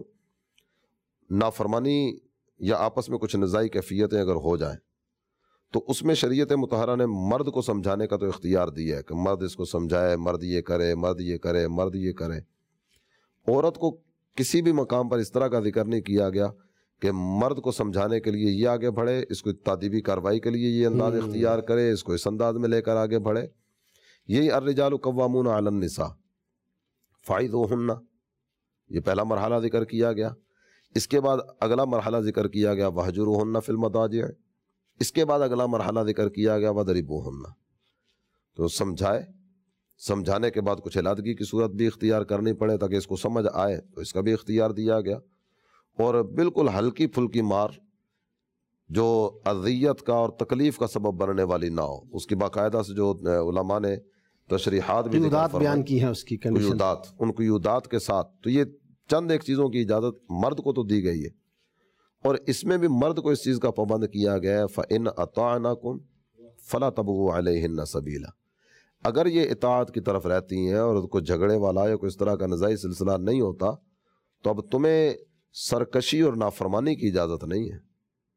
نافرمانی یا آپس میں کچھ نزاعی کیفیتیں اگر ہو جائیں تو اس میں شریعت مطہرہ نے مرد کو سمجھانے کا تو اختیار دیا ہے کہ مرد اس کو سمجھائے، مرد یہ کرے، مرد یہ کرے، مرد یہ کرے. عورت کو کسی بھی مقام پر اس طرح کا ذکر نہیں کیا گیا کہ مرد کو سمجھانے کے لیے یہ آگے بڑھے، اس کو تعدیبی کارروائی کے لیے یہ انداز اختیار کرے، اس کو اس انداز میں لے کر آگے بڑھے. یہی الرجال قوامون علی النساء فعظوہن، یہ پہلا مرحلہ ذکر کیا گیا. اس کے بعد اگلا مرحلہ ذکر کیا گیا وہجروہن فی المضاجع. اس کے بعد اگلا مرحلہ ذکر کیا گیا وضربوہن. تو سمجھانے کے بعد کچھ علادگی کی صورت بھی اختیار کرنی پڑے تاکہ اس کو سمجھ آئے، تو اس کا بھی اختیار دیا گیا. اور بالکل ہلکی پھلکی مار جو اذیت کا اور تکلیف کا سبب بننے والی نہ ہو، اس کی باقاعدہ سے جو علماء نے تشریحات بھی
بیان کی ہیں اس کی کنڈیشن،
ان قیودات کے ساتھ. تو یہ چند ایک چیزوں کی اجازت مرد کو تو دی گئی ہے، اور اس میں بھی مرد کو اس چیز کا پابند کیا گیا ہے فَإِنْ أَطَعْنَكُمْ فَلَا تَبْغُوا عَلَيْهِنَّ سَبِيلًا. اگر یہ اطاعت کی طرف رہتی ہیں اور کوئی جھگڑے والا یا کوئی اس طرح کا نزاعی سلسلہ نہیں ہوتا، تو اب تمہیں سرکشی اور نافرمانی کی اجازت نہیں ہے.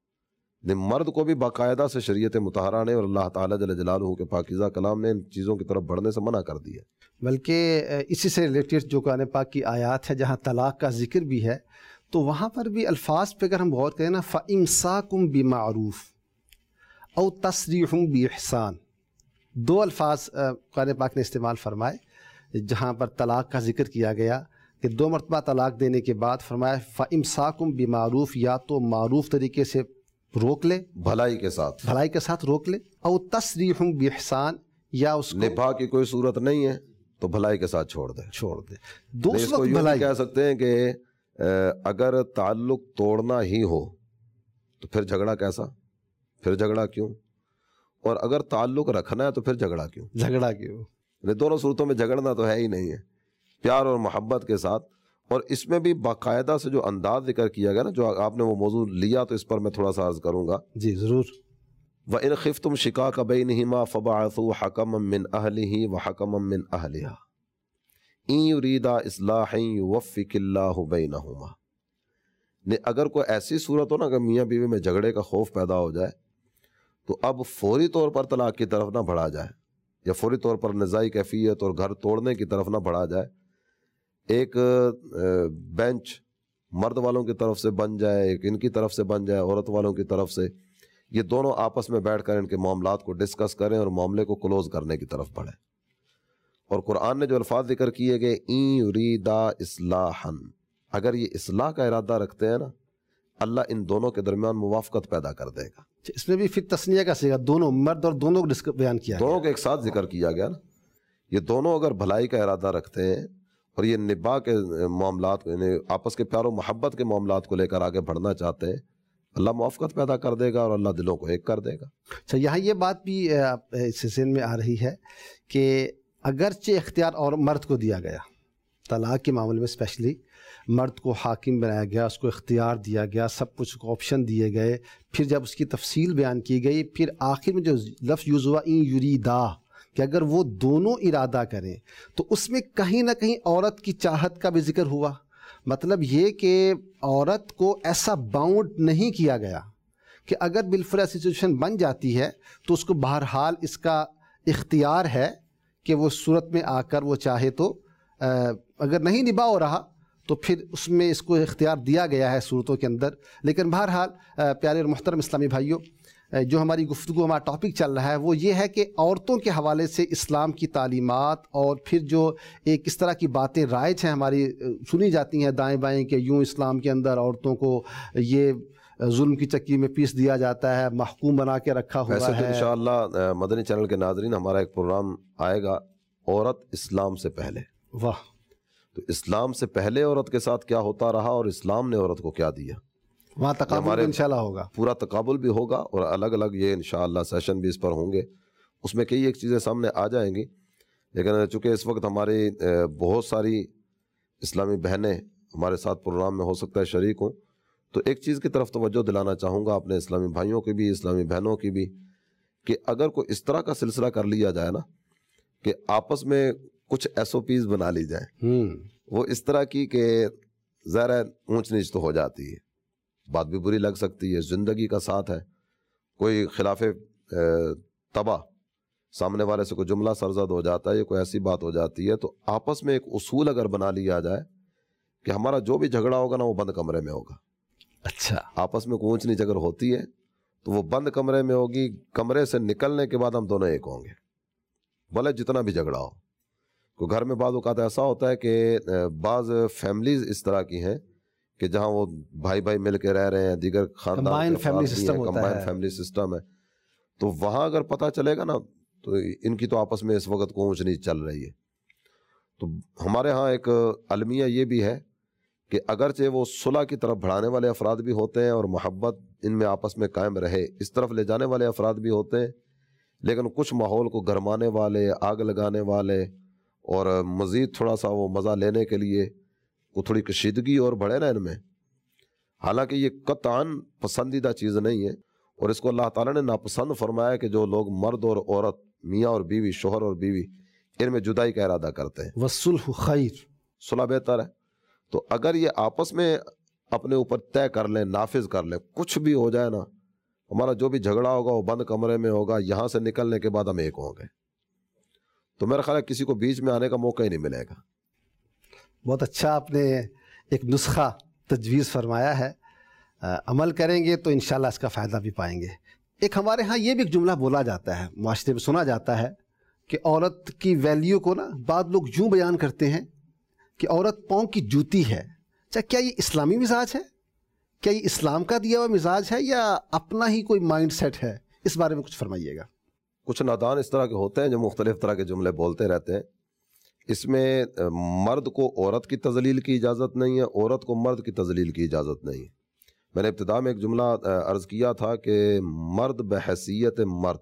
مرد کو بھی باقاعدہ سے شریعت مطہرہ نے اور اللہ تعالیٰ جل جلالہ کے پاکیزہ کلام نے ان چیزوں کی طرف بڑھنے سے منع کر دیا.
بلکہ اسی سے ریلیٹڈ جو قرآن پاک کی آیات ہے جہاں طلاق کا ذکر بھی ہے، تو وہاں پر بھی الفاظ پہ اگر ہم غور کریں نا، فَإِمْسَاكُمْ بِمَعْرُوفٍ او تَسْرِيحٌ بِإِحْسَان، دو الفاظ قرآن پاک نے استعمال فرمائے جہاں پر طلاق کا ذکر کیا گیا کہ 2 مرتبہ طلاق دینے کے بعد فرمایا فَإِمْسَاكُمْ بِمَعْرُوف، یا تو معروف طریقے سے روک لے،
بھلائی کے ساتھ روک لے،
او تسریح بإحسان، یا اس کو
نبھا کی کوئی صورت نہیں ہے تو بھلائی کے ساتھ چھوڑ دے.
اس وقت بھلائی
کہہ سکتے ہیں کہ اگر تعلق توڑنا ہی ہو تو پھر جھگڑا کیسا، پھر جھگڑا کیوں، اور اگر تعلق رکھنا ہے تو پھر جھگڑا کیوں. دونوں صورتوں میں جھگڑنا تو ہے ہی نہیں ہے، پیار اور محبت کے ساتھ. اور اس میں بھی باقاعدہ سے جو انداز ذکر کیا گیا نا، جو آپ نے وہ موضوع لیا، تو اس پر میں تھوڑا سا عرض کروں گا.
جی ضرور.
وَإِنْ خِفْتُمْ شِقَاقَ بَيْنِهِمَا فَبَعَثُوا حَكَمًا مِّنْ أَهْلِهِ وَحَكَمًا مِّنْ أَهْلِهَا إِنْ يُرِيدَا إِصْلَاحًا يُوَفِّقِ اللَّهُ بَيْنَهُمَا. اگر کوئی ایسی صورت ہو نا کہ میاں بیوی میں جھگڑے کا خوف پیدا ہو جائے، تو اب فوری طور پر طلاق کی طرف نہ بڑھا جائے، یا فوری طور پر نزاعی کیفیت اور گھر توڑنے کی طرف نہ بڑھا جائے. ایک بینچ مرد والوں کی طرف سے بن جائے، ایک ان کی طرف سے بن جائے عورت والوں کی طرف سے، یہ دونوں آپس میں بیٹھ کر ان کے معاملات کو ڈسکس کریں اور معاملے کو کلوز کرنے کی طرف بڑھیں. اور قرآن نے جو الفاظ ذکر کیے گئے این یریدا اصلاحا، اگر یہ اصلاح کا ارادہ رکھتے ہیں نا، اللہ ان دونوں کے درمیان موافقت پیدا کر دے گا.
اس میں بھی پھر تسنیہ کا صیغہ، دونوں مرد اور دونوں کو بیان کیا،
دونوں کے ایک ساتھ ذکر کیا گیا نا. یہ دونوں اگر بھلائی کا ارادہ رکھتے ہیں اور یہ نباہ کے معاملات، یعنی آپس کے پیار و محبت کے معاملات کو لے کر آگے بڑھنا چاہتے ہیں، اللہ موافقت پیدا کر دے گا اور اللہ دلوں کو ایک کر دے گا.
اچھا، یہاں یہ بات بھی اس ذہن میں آ رہی ہے کہ اگرچہ اختیار اور مرد کو دیا گیا، طلاق کے معاملے میں اسپیشلی مرد کو حاکم بنایا گیا، اس کو اختیار دیا گیا، سب کچھ کو آپشن دیے گئے، پھر جب اس کی تفصیل بیان کی گئی، پھر آخر میں جو لفظ یوز ہوا این یریدا، کہ اگر وہ دونوں ارادہ کریں، تو اس میں کہیں نہ کہیں عورت کی چاہت کا بھی ذکر ہوا. مطلب یہ کہ عورت کو ایسا باؤنڈ نہیں کیا گیا کہ اگر بالفعل سچویشن بن جاتی ہے تو اس کو بہرحال اس کا اختیار ہے کہ وہ صورت میں آ کر وہ چاہے تو، اگر نہیں نباہ ہو رہا تو پھر اس میں اس کو اختیار دیا گیا ہے صورتوں کے اندر. لیکن بہرحال پیارے اور محترم اسلامی بھائیوں، جو ہماری گفتگو، ہمارا ٹاپک چل رہا ہے وہ یہ ہے کہ عورتوں کے حوالے سے اسلام کی تعلیمات، اور پھر جو ایک اس طرح کی باتیں رائج ہیں ہماری، سنی جاتی ہیں دائیں بائیں کہ یوں اسلام کے اندر عورتوں کو یہ ظلم کی چکی میں پیس دیا جاتا ہے، محکوم بنا کے رکھا ہوا ہے.
ویسے تو انشاءاللہ مدنی چینل کے ناظرین، ہمارا ایک پروگرام آئے گا عورت اسلام سے پہلے.
واہ.
تو اسلام سے پہلے عورت کے ساتھ کیا ہوتا رہا اور اسلام نے عورت کو کیا دیا،
وہاں تقابل انشاءاللہ ہوگا،
پورا تقابل بھی ہوگا، اور الگ الگ یہ انشاءاللہ سیشن بھی اس پر ہوں گے. اس میں کئی ایک چیزیں سامنے آ جائیں گی. لیکن چونکہ اس وقت ہماری بہت ساری اسلامی بہنیں ہمارے ساتھ پروگرام میں ہو سکتا ہے شریک ہوں، تو ایک چیز کی طرف توجہ دلانا چاہوں گا اپنے اسلامی بھائیوں کی بھی، اسلامی بہنوں کی بھی، کہ اگر کوئی اس طرح کا سلسلہ کر لیا جائے نا کہ آپس میں کچھ ایس او پیز بنا لی جائیں، وہ اس طرح کی کہ ظاہر ہے اونچ نیچ تو ہو جاتی ہے، بات بھی بری لگ سکتی ہے، زندگی کا ساتھ ہے، کوئی خلاف طبع سامنے والے سے کوئی جملہ سرزد ہو جاتا ہے، یا کوئی ایسی بات ہو جاتی ہے، تو آپس میں ایک اصول اگر بنا لیا جائے کہ ہمارا جو بھی جھگڑا ہوگا نا وہ بند کمرے میں ہوگا.
اچھا،
آپس میں کوئی اونچ نیچ اگر ہوتی ہے تو وہ بند کمرے میں ہوگی، کمرے سے نکلنے کے بعد ہم دونوں ایک ہوں گے. بھلے جتنا بھی جھگڑا ہو. کوئی گھر میں بعض اوقات ایسا ہوتا ہے کہ بعض فیملیز اس طرح کی ہیں کہ جہاں وہ بھائی بھائی مل کے رہ رہے ہیں, دیگر خاندان کمبائن فیملی سسٹم ہے, تو وہاں اگر پتہ چلے گا نا تو ان کی تو آپس میں اس وقت اونچ نیچ چل رہی ہے. تو ہمارے ہاں ایک المیہ یہ بھی ہے کہ اگرچہ وہ صلح کی طرف بڑھانے والے افراد بھی ہوتے ہیں اور محبت ان میں آپس میں قائم رہے اس طرف لے جانے والے افراد بھی ہوتے ہیں, لیکن کچھ ماحول کو گرمانے والے, آگ لگانے والے اور مزید تھوڑا سا وہ مزہ لینے کے لیے وہ تھوڑی کشیدگی اور بڑھے نا ان میں. حالانکہ یہ قطعاً پسندیدہ چیز نہیں ہے, اور اس کو اللہ تعالیٰ نے ناپسند فرمایا کہ جو لوگ مرد اور عورت, میاں اور بیوی, شوہر اور بیوی, ان میں جدائی کا ارادہ کرتے ہیں.
والصلح خیر,
صلح بہتر ہے. تو اگر یہ آپس میں اپنے اوپر طے کر لیں, نافذ کر لیں, کچھ بھی ہو جائے نا, ہمارا جو بھی جھگڑا ہوگا وہ بند کمرے میں ہوگا, یہاں سے نکلنے کے بعد ہم ایک ہوں گے, تو میرا خیال ہے کسی کو بیچ میں آنے کا موقع ہی نہیں ملے گا.
بہت اچھا آپ نے ایک نسخہ تجویز فرمایا ہے, عمل کریں گے تو انشاءاللہ اس کا فائدہ بھی پائیں گے. ایک ہمارے ہاں یہ بھی ایک جملہ بولا جاتا ہے, معاشرے میں سنا جاتا ہے کہ عورت کی ویلیو کو نا بعض لوگ یوں بیان کرتے ہیں کہ عورت پاؤں کی جوتی ہے. اچھا, کیا یہ اسلامی مزاج ہے؟ کیا یہ اسلام کا دیا ہوا مزاج ہے یا اپنا ہی کوئی مائنڈ سیٹ ہے؟ اس بارے میں کچھ فرمائیے گا.
کچھ نادان اس طرح کے ہوتے ہیں جو مختلف طرح کے جملے بولتے رہتے ہیں. اس میں مرد کو عورت کی تذلیل کی اجازت نہیں ہے, عورت کو مرد کی تذلیل کی اجازت نہیں ہے. میں نے ابتدا میں ایک جملہ عرض کیا تھا کہ مرد بحیثیت مرد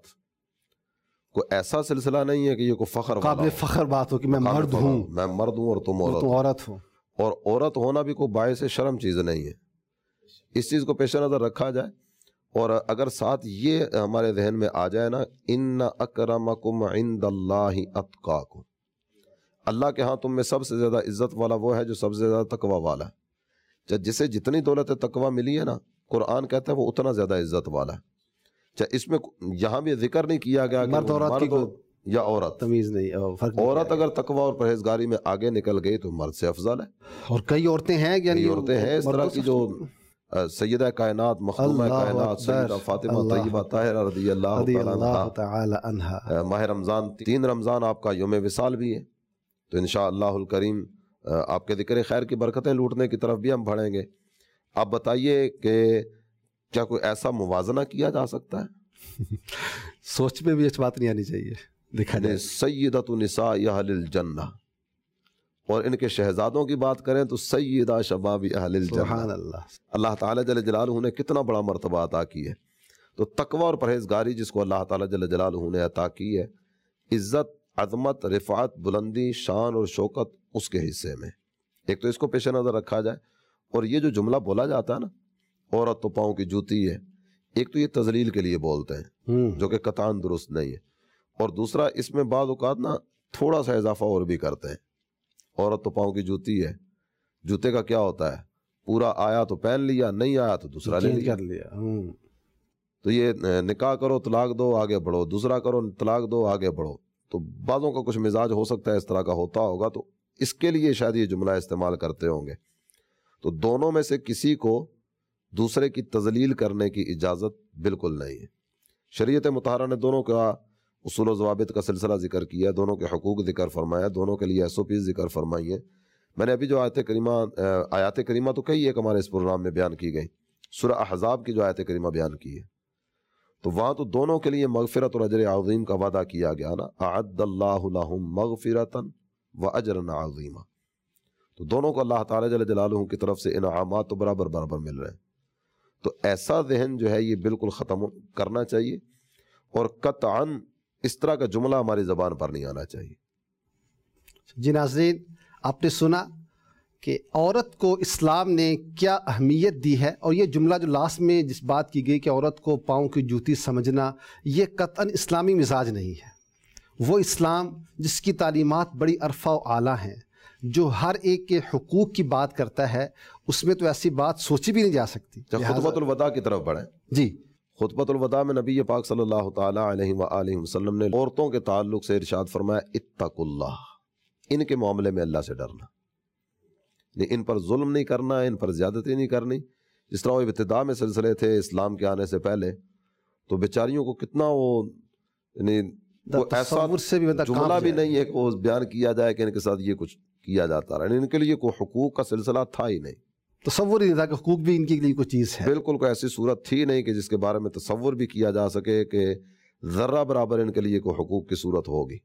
کو ایسا سلسلہ نہیں ہے کہ یہ کوئی فخر
قابل فخر بات ہو کہ میں مرد ہوں,
میں مرد ہوں اور تم
عورت ہو,
اور عورت ہونا بھی کوئی باعث شرم چیز نہیں ہے. اس چیز کو پیش نظر رکھا جائے, اور اگر ساتھ یہ ہمارے ذہن میں آ جائے نا, ان اکرمکم عند اللہ اتقاکم, اللہ کے ہاں تم میں سب سے زیادہ عزت والا وہ ہے جو سب سے زیادہ تقوی والا ہے. جسے جتنی دولت تقوی ملی ہے نا, قرآن کہتا ہے وہ اتنا زیادہ عزت والا ہے. اس میں یہاں بھی ذکر نہیں کیا گیا کہ مرد یا عورت,
تمیز نہیں,
عورت اگر تقوی اور پرہیزگاری میں آگے نکل گئی تو مرد سے افضل ہے.
اور کئی عورتیں ہیں,
کئی عورتیں ہیں اس طرح کی جو سیدہ کائنات, مخدومہ کائنات سیدہ فاطمہ طیبہ طاہرہ رضی اللہ تعالی عنہا. ماہ رمضان 3 رمضان آپ کا یوم وصال بھی ہے, تو انشاءاللہ الکریم آپ کے ذکر خیر کی برکتیں لوٹنے کی طرف بھی ہم بڑھیں گے. آپ بتائیے کہ کیا کوئی ایسا موازنہ کیا جا سکتا ہے؟
سوچ میں بھی اس بات نہیں آنی چاہیے. دیکھا جائے
سیدۃ نساء اہل الجنہ, اور ان کے شہزادوں کی بات کریں تو سیدہ شباب اہل الجنہ.
سبحان اللہ.
اللہ تعالیٰ جل جلالہ نے کتنا بڑا مرتبہ عطا کی ہے. تو تقوی اور پرہیزگاری جس کو اللہ تعالیٰ جل جلالہ نے عطا کی ہے, عزت, عظمت, رفعت, بلندی, شان اور شوکت اس کے حصے میں. ایک تو اس کو پیش نظر رکھا جائے. اور یہ جو جملہ بولا جاتا ہے نا, عورت تو پاؤں کی جوتی ہے, ایک تو یہ تذلیل کے لیے بولتے ہیں جو کہ قطعاً درست نہیں ہے, اور دوسرا اس میں بعض اوقات نا تھوڑا سا اضافہ اور بھی کرتے ہیں. عورت تو پاؤں کی جوتی ہے, جوتے کا کیا ہوتا ہے, پورا آیا تو پہن لیا, نہیں آیا تو دوسرا لے لیا. تو یہ نکاح کرو طلاق دو آگے بڑھو, دوسرا کرو طلاق دو آگے بڑھو. تو بعضوں کا کچھ مزاج ہو سکتا ہے اس طرح کا ہوتا ہوگا, تو اس کے لیے شاید یہ جملہ استعمال کرتے ہوں گے. تو دونوں میں سے کسی کو دوسرے کی تذلیل کرنے کی اجازت بالکل نہیں ہے. شریعت مطہرہ نے دونوں کا اصول و ضوابط کا سلسلہ ذکر کیا, دونوں کے حقوق ذکر فرمایا, دونوں کے لیے SOPs ذکر فرمائی ہیں. میں نے ابھی جو آیات کریمہ تو کئی ایک ہمارے اس پروگرام میں بیان کی گئی. سورہ احزاب کی جو آیت کریمہ بیان کی ہے, تو وہاں تو دونوں کے لیے مغفرت اور اجر عظیم کا وعدہ کیا گیا نا, اعد اللہ لہم مغفرتا و اجرا عظیما. تو دونوں کو اللہ تعالیٰ جل جلالہ کی طرف سے انعامات تو برابر برابر مل رہے ہیں. تو ایسا ذہن جو ہے یہ بالکل ختم کرنا چاہیے, اور قطعاً اس طرح کا جملہ ہماری زبان پر نہیں آنا چاہیے.
جی ناظرین, آپ نے سنا کہ عورت کو اسلام نے کیا اہمیت دی ہے, اور یہ جملہ جو لاسٹ میں جس بات کی گئی کہ عورت کو پاؤں کی جوتی سمجھنا, یہ قطعاً اسلامی مزاج نہیں ہے. وہ اسلام جس کی تعلیمات بڑی عرفہ و اعلیٰ ہیں, جو ہر ایک کے حقوق کی بات کرتا ہے, اس میں تو ایسی بات سوچی بھی نہیں جا سکتی.
خطبۃ الوداع کی طرف بڑھیں.
جی,
خطبۃ الوداع میں نبی پاک صلی اللہ تعالیٰ علیہ وآلہ وسلم نے عورتوں کے تعلق سے ارشاد فرمایا, اتقوا اللہ, ان کے معاملے میں اللہ سے ڈرنا, ان پر ظلم نہیں کرنا, ان پر زیادتی نہیں کرنی. جس طرح وہ ابتداء میں سلسلے تھے اسلام کے آنے سے پہلے, تو بیچاریوں کو کتنا وہ یعنی
تصور سے بھی
جملہ بھی نہیں ہے کہ وہ بیان کیا جائے کہ ان کے ساتھ یہ کچھ کیا جاتا رہا، ان کے لیے کوئی حقوق کا سلسلہ تھا ہی نہیں،
تصور ہی نہیں تھا کہ حقوق بھی ان کے لیے کوئی چیز ہے،
بالکل کوئی ایسی صورت تھی نہیں کہ جس کے بارے میں تصور بھی کیا جا سکے کہ ذرہ برابر ان کے لیے کوئی حقوق کی صورت ہوگی۔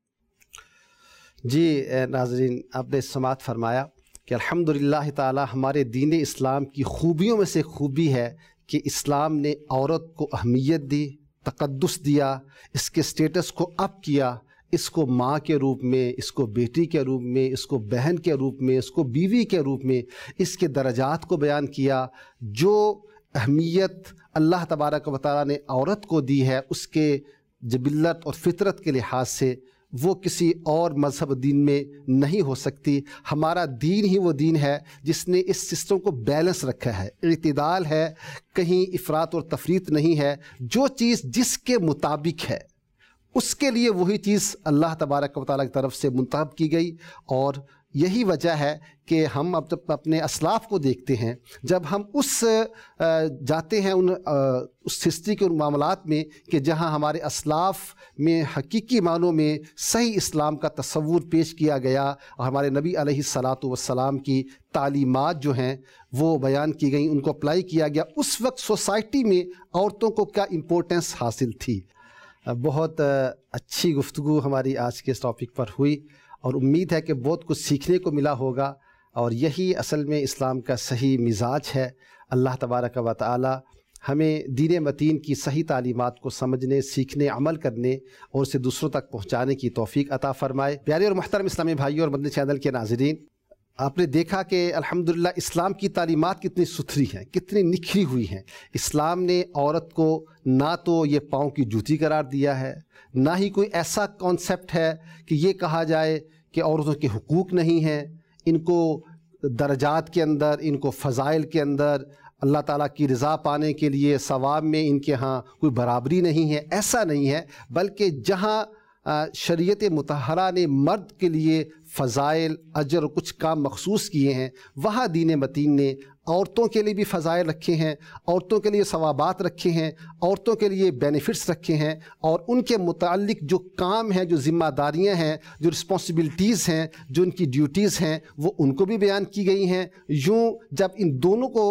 جی ناظرین، آپ نے سماعت فرمایا کہ الحمدللہ تعالی ہمارے دین اسلام کی خوبیوں میں سے خوبی ہے کہ اسلام نے عورت کو اہمیت دی، تقدس دیا، اس کے سٹیٹس کو اپ کیا، اس کو ماں کے روپ میں، اس کو بیٹی کے روپ میں، اس کو بہن کے روپ میں، اس کو بیوی کے روپ میں، اس کے درجات کو بیان کیا۔ جو اہمیت اللہ تبارک و تعالیٰ نے عورت کو دی ہے اس کے جبلت اور فطرت کے لحاظ سے، وہ کسی اور مذہب دین میں نہیں ہو سکتی۔ ہمارا دین ہی وہ دین ہے جس نے اس سسٹم کو بیلنس رکھا ہے، اعتدال ہے، کہیں افراط اور تفریط نہیں ہے۔ جو چیز جس کے مطابق ہے اس کے لیے وہی چیز اللہ تبارک و تعالیٰ کی طرف سے منتخب کی گئی، اور یہی وجہ ہے کہ ہم اب اپنے اسلاف کو دیکھتے ہیں، جب ہم جاتے ہیں اس ہسٹری کے ان معاملات میں کہ جہاں ہمارے اسلاف میں حقیقی معنوں میں صحیح اسلام کا تصور پیش کیا گیا اور ہمارے نبی علیہ الصلاۃ والسلام کی تعلیمات جو ہیں وہ بیان کی گئیں، ان کو اپلائی کیا گیا، اس وقت سوسائٹی میں عورتوں کو کیا امپورٹنس حاصل تھی۔ بہت اچھی گفتگو ہماری آج کے اس ٹاپک پر ہوئی، اور امید ہے کہ بہت کچھ سیکھنے کو ملا ہوگا، اور یہی اصل میں اسلام کا صحیح مزاج ہے۔ اللہ تبارک و تعالی ہمیں دین متین کی صحیح تعلیمات کو سمجھنے، سیکھنے، عمل کرنے اور اسے دوسروں تک پہنچانے کی توفیق عطا فرمائے۔ پیارے اور محترم اسلامی بھائیوں اور مدنی چینل کے ناظرین، آپ نے دیکھا کہ الحمدللہ اسلام کی تعلیمات کتنی ستھری ہیں، کتنی نکھری ہوئی ہیں۔ اسلام نے عورت کو نہ تو یہ پاؤں کی جوتی قرار دیا ہے، نہ ہی کوئی ایسا کانسیپٹ ہے کہ یہ کہا جائے کہ عورتوں کے حقوق نہیں ہیں، ان کو درجات کے اندر، ان کو فضائل کے اندر اللہ تعالیٰ کی رضا پانے کے لیے ثواب میں ان کے ہاں کوئی برابری نہیں ہے، ایسا نہیں ہے۔ بلکہ جہاں شریعت مطہرہ نے مرد کے لیے فضائل، اجر اور کچھ کام مخصوص کیے ہیں، وہاں دین متین نے عورتوں کے لیے بھی فضائل رکھے ہیں، عورتوں کے لیے ثوابات رکھے ہیں، عورتوں کے لیے بینیفٹس رکھے ہیں، اور ان کے متعلق جو کام ہیں، جو ذمہ داریاں ہیں، جو رسپانسبلٹیز ہیں، جو ان کی ڈیوٹیز ہیں، وہ ان کو بھی بیان کی گئی ہیں۔ یوں جب ان دونوں کو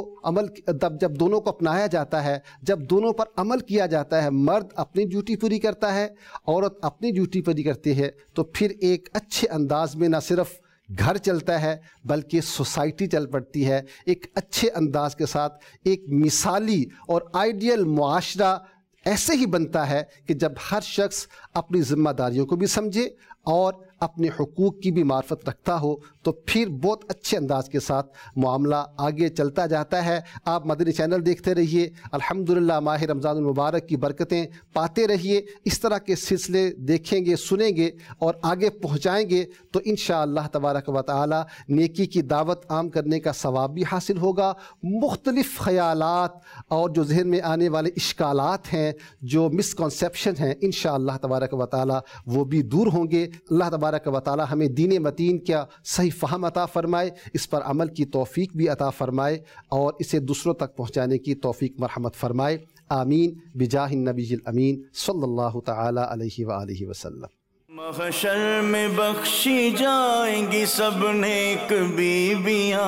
جب دونوں کو اپنایا جاتا ہے، جب دونوں پر عمل کیا جاتا ہے، مرد اپنی ڈیوٹی پوری کرتا ہے، عورت اپنی ڈیوٹی پوری کرتی ہے، تو پھر ایک اچھے انداز میں نہ صرف گھر چلتا ہے بلکہ سوسائٹی چل پڑتی ہے، ایک اچھے انداز کے ساتھ۔ ایک مثالی اور آئیڈیل معاشرہ ایسے ہی بنتا ہے کہ جب ہر شخص اپنی ذمہ داریوں کو بھی سمجھے اور اپنے حقوق کی بھی معرفت رکھتا ہو، تو پھر بہت اچھے انداز کے ساتھ معاملہ آگے چلتا جاتا ہے۔ آپ مدنی چینل دیکھتے رہیے، الحمدللہ ماہ رمضان المبارک کی برکتیں پاتے رہیے، اس طرح کے سلسلے دیکھیں گے، سنیں گے اور آگے پہنچائیں گے تو انشاءاللہ تبارک و تعالی نیکی کی دعوت عام کرنے کا ثواب بھی حاصل ہوگا۔ مختلف خیالات اور جو ذہن میں آنے والے اشکالات ہیں، جو مسکنسیپشن ہیں، انشاءاللہ تبارک و تعالی وہ بھی دور ہوں گے۔ اللہ تبارک و تعالی ہمیں دین متین کا صحیح فہم عطا فرمائے، اس پر عمل کی توفیق بھی عطا فرمائے، اور اسے دوسروں تک پہنچانے کی توفیق مرحمت فرمائے۔ آمین بجاہ النبی الامین صلی اللہ تعالی علیہ وآلہ وسلم۔
محشر میں بخشی جائیں گی سب نیک بیویاں،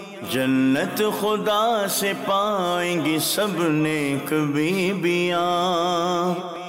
جنت خدا سے پائیں گی سب نیک بیویاں۔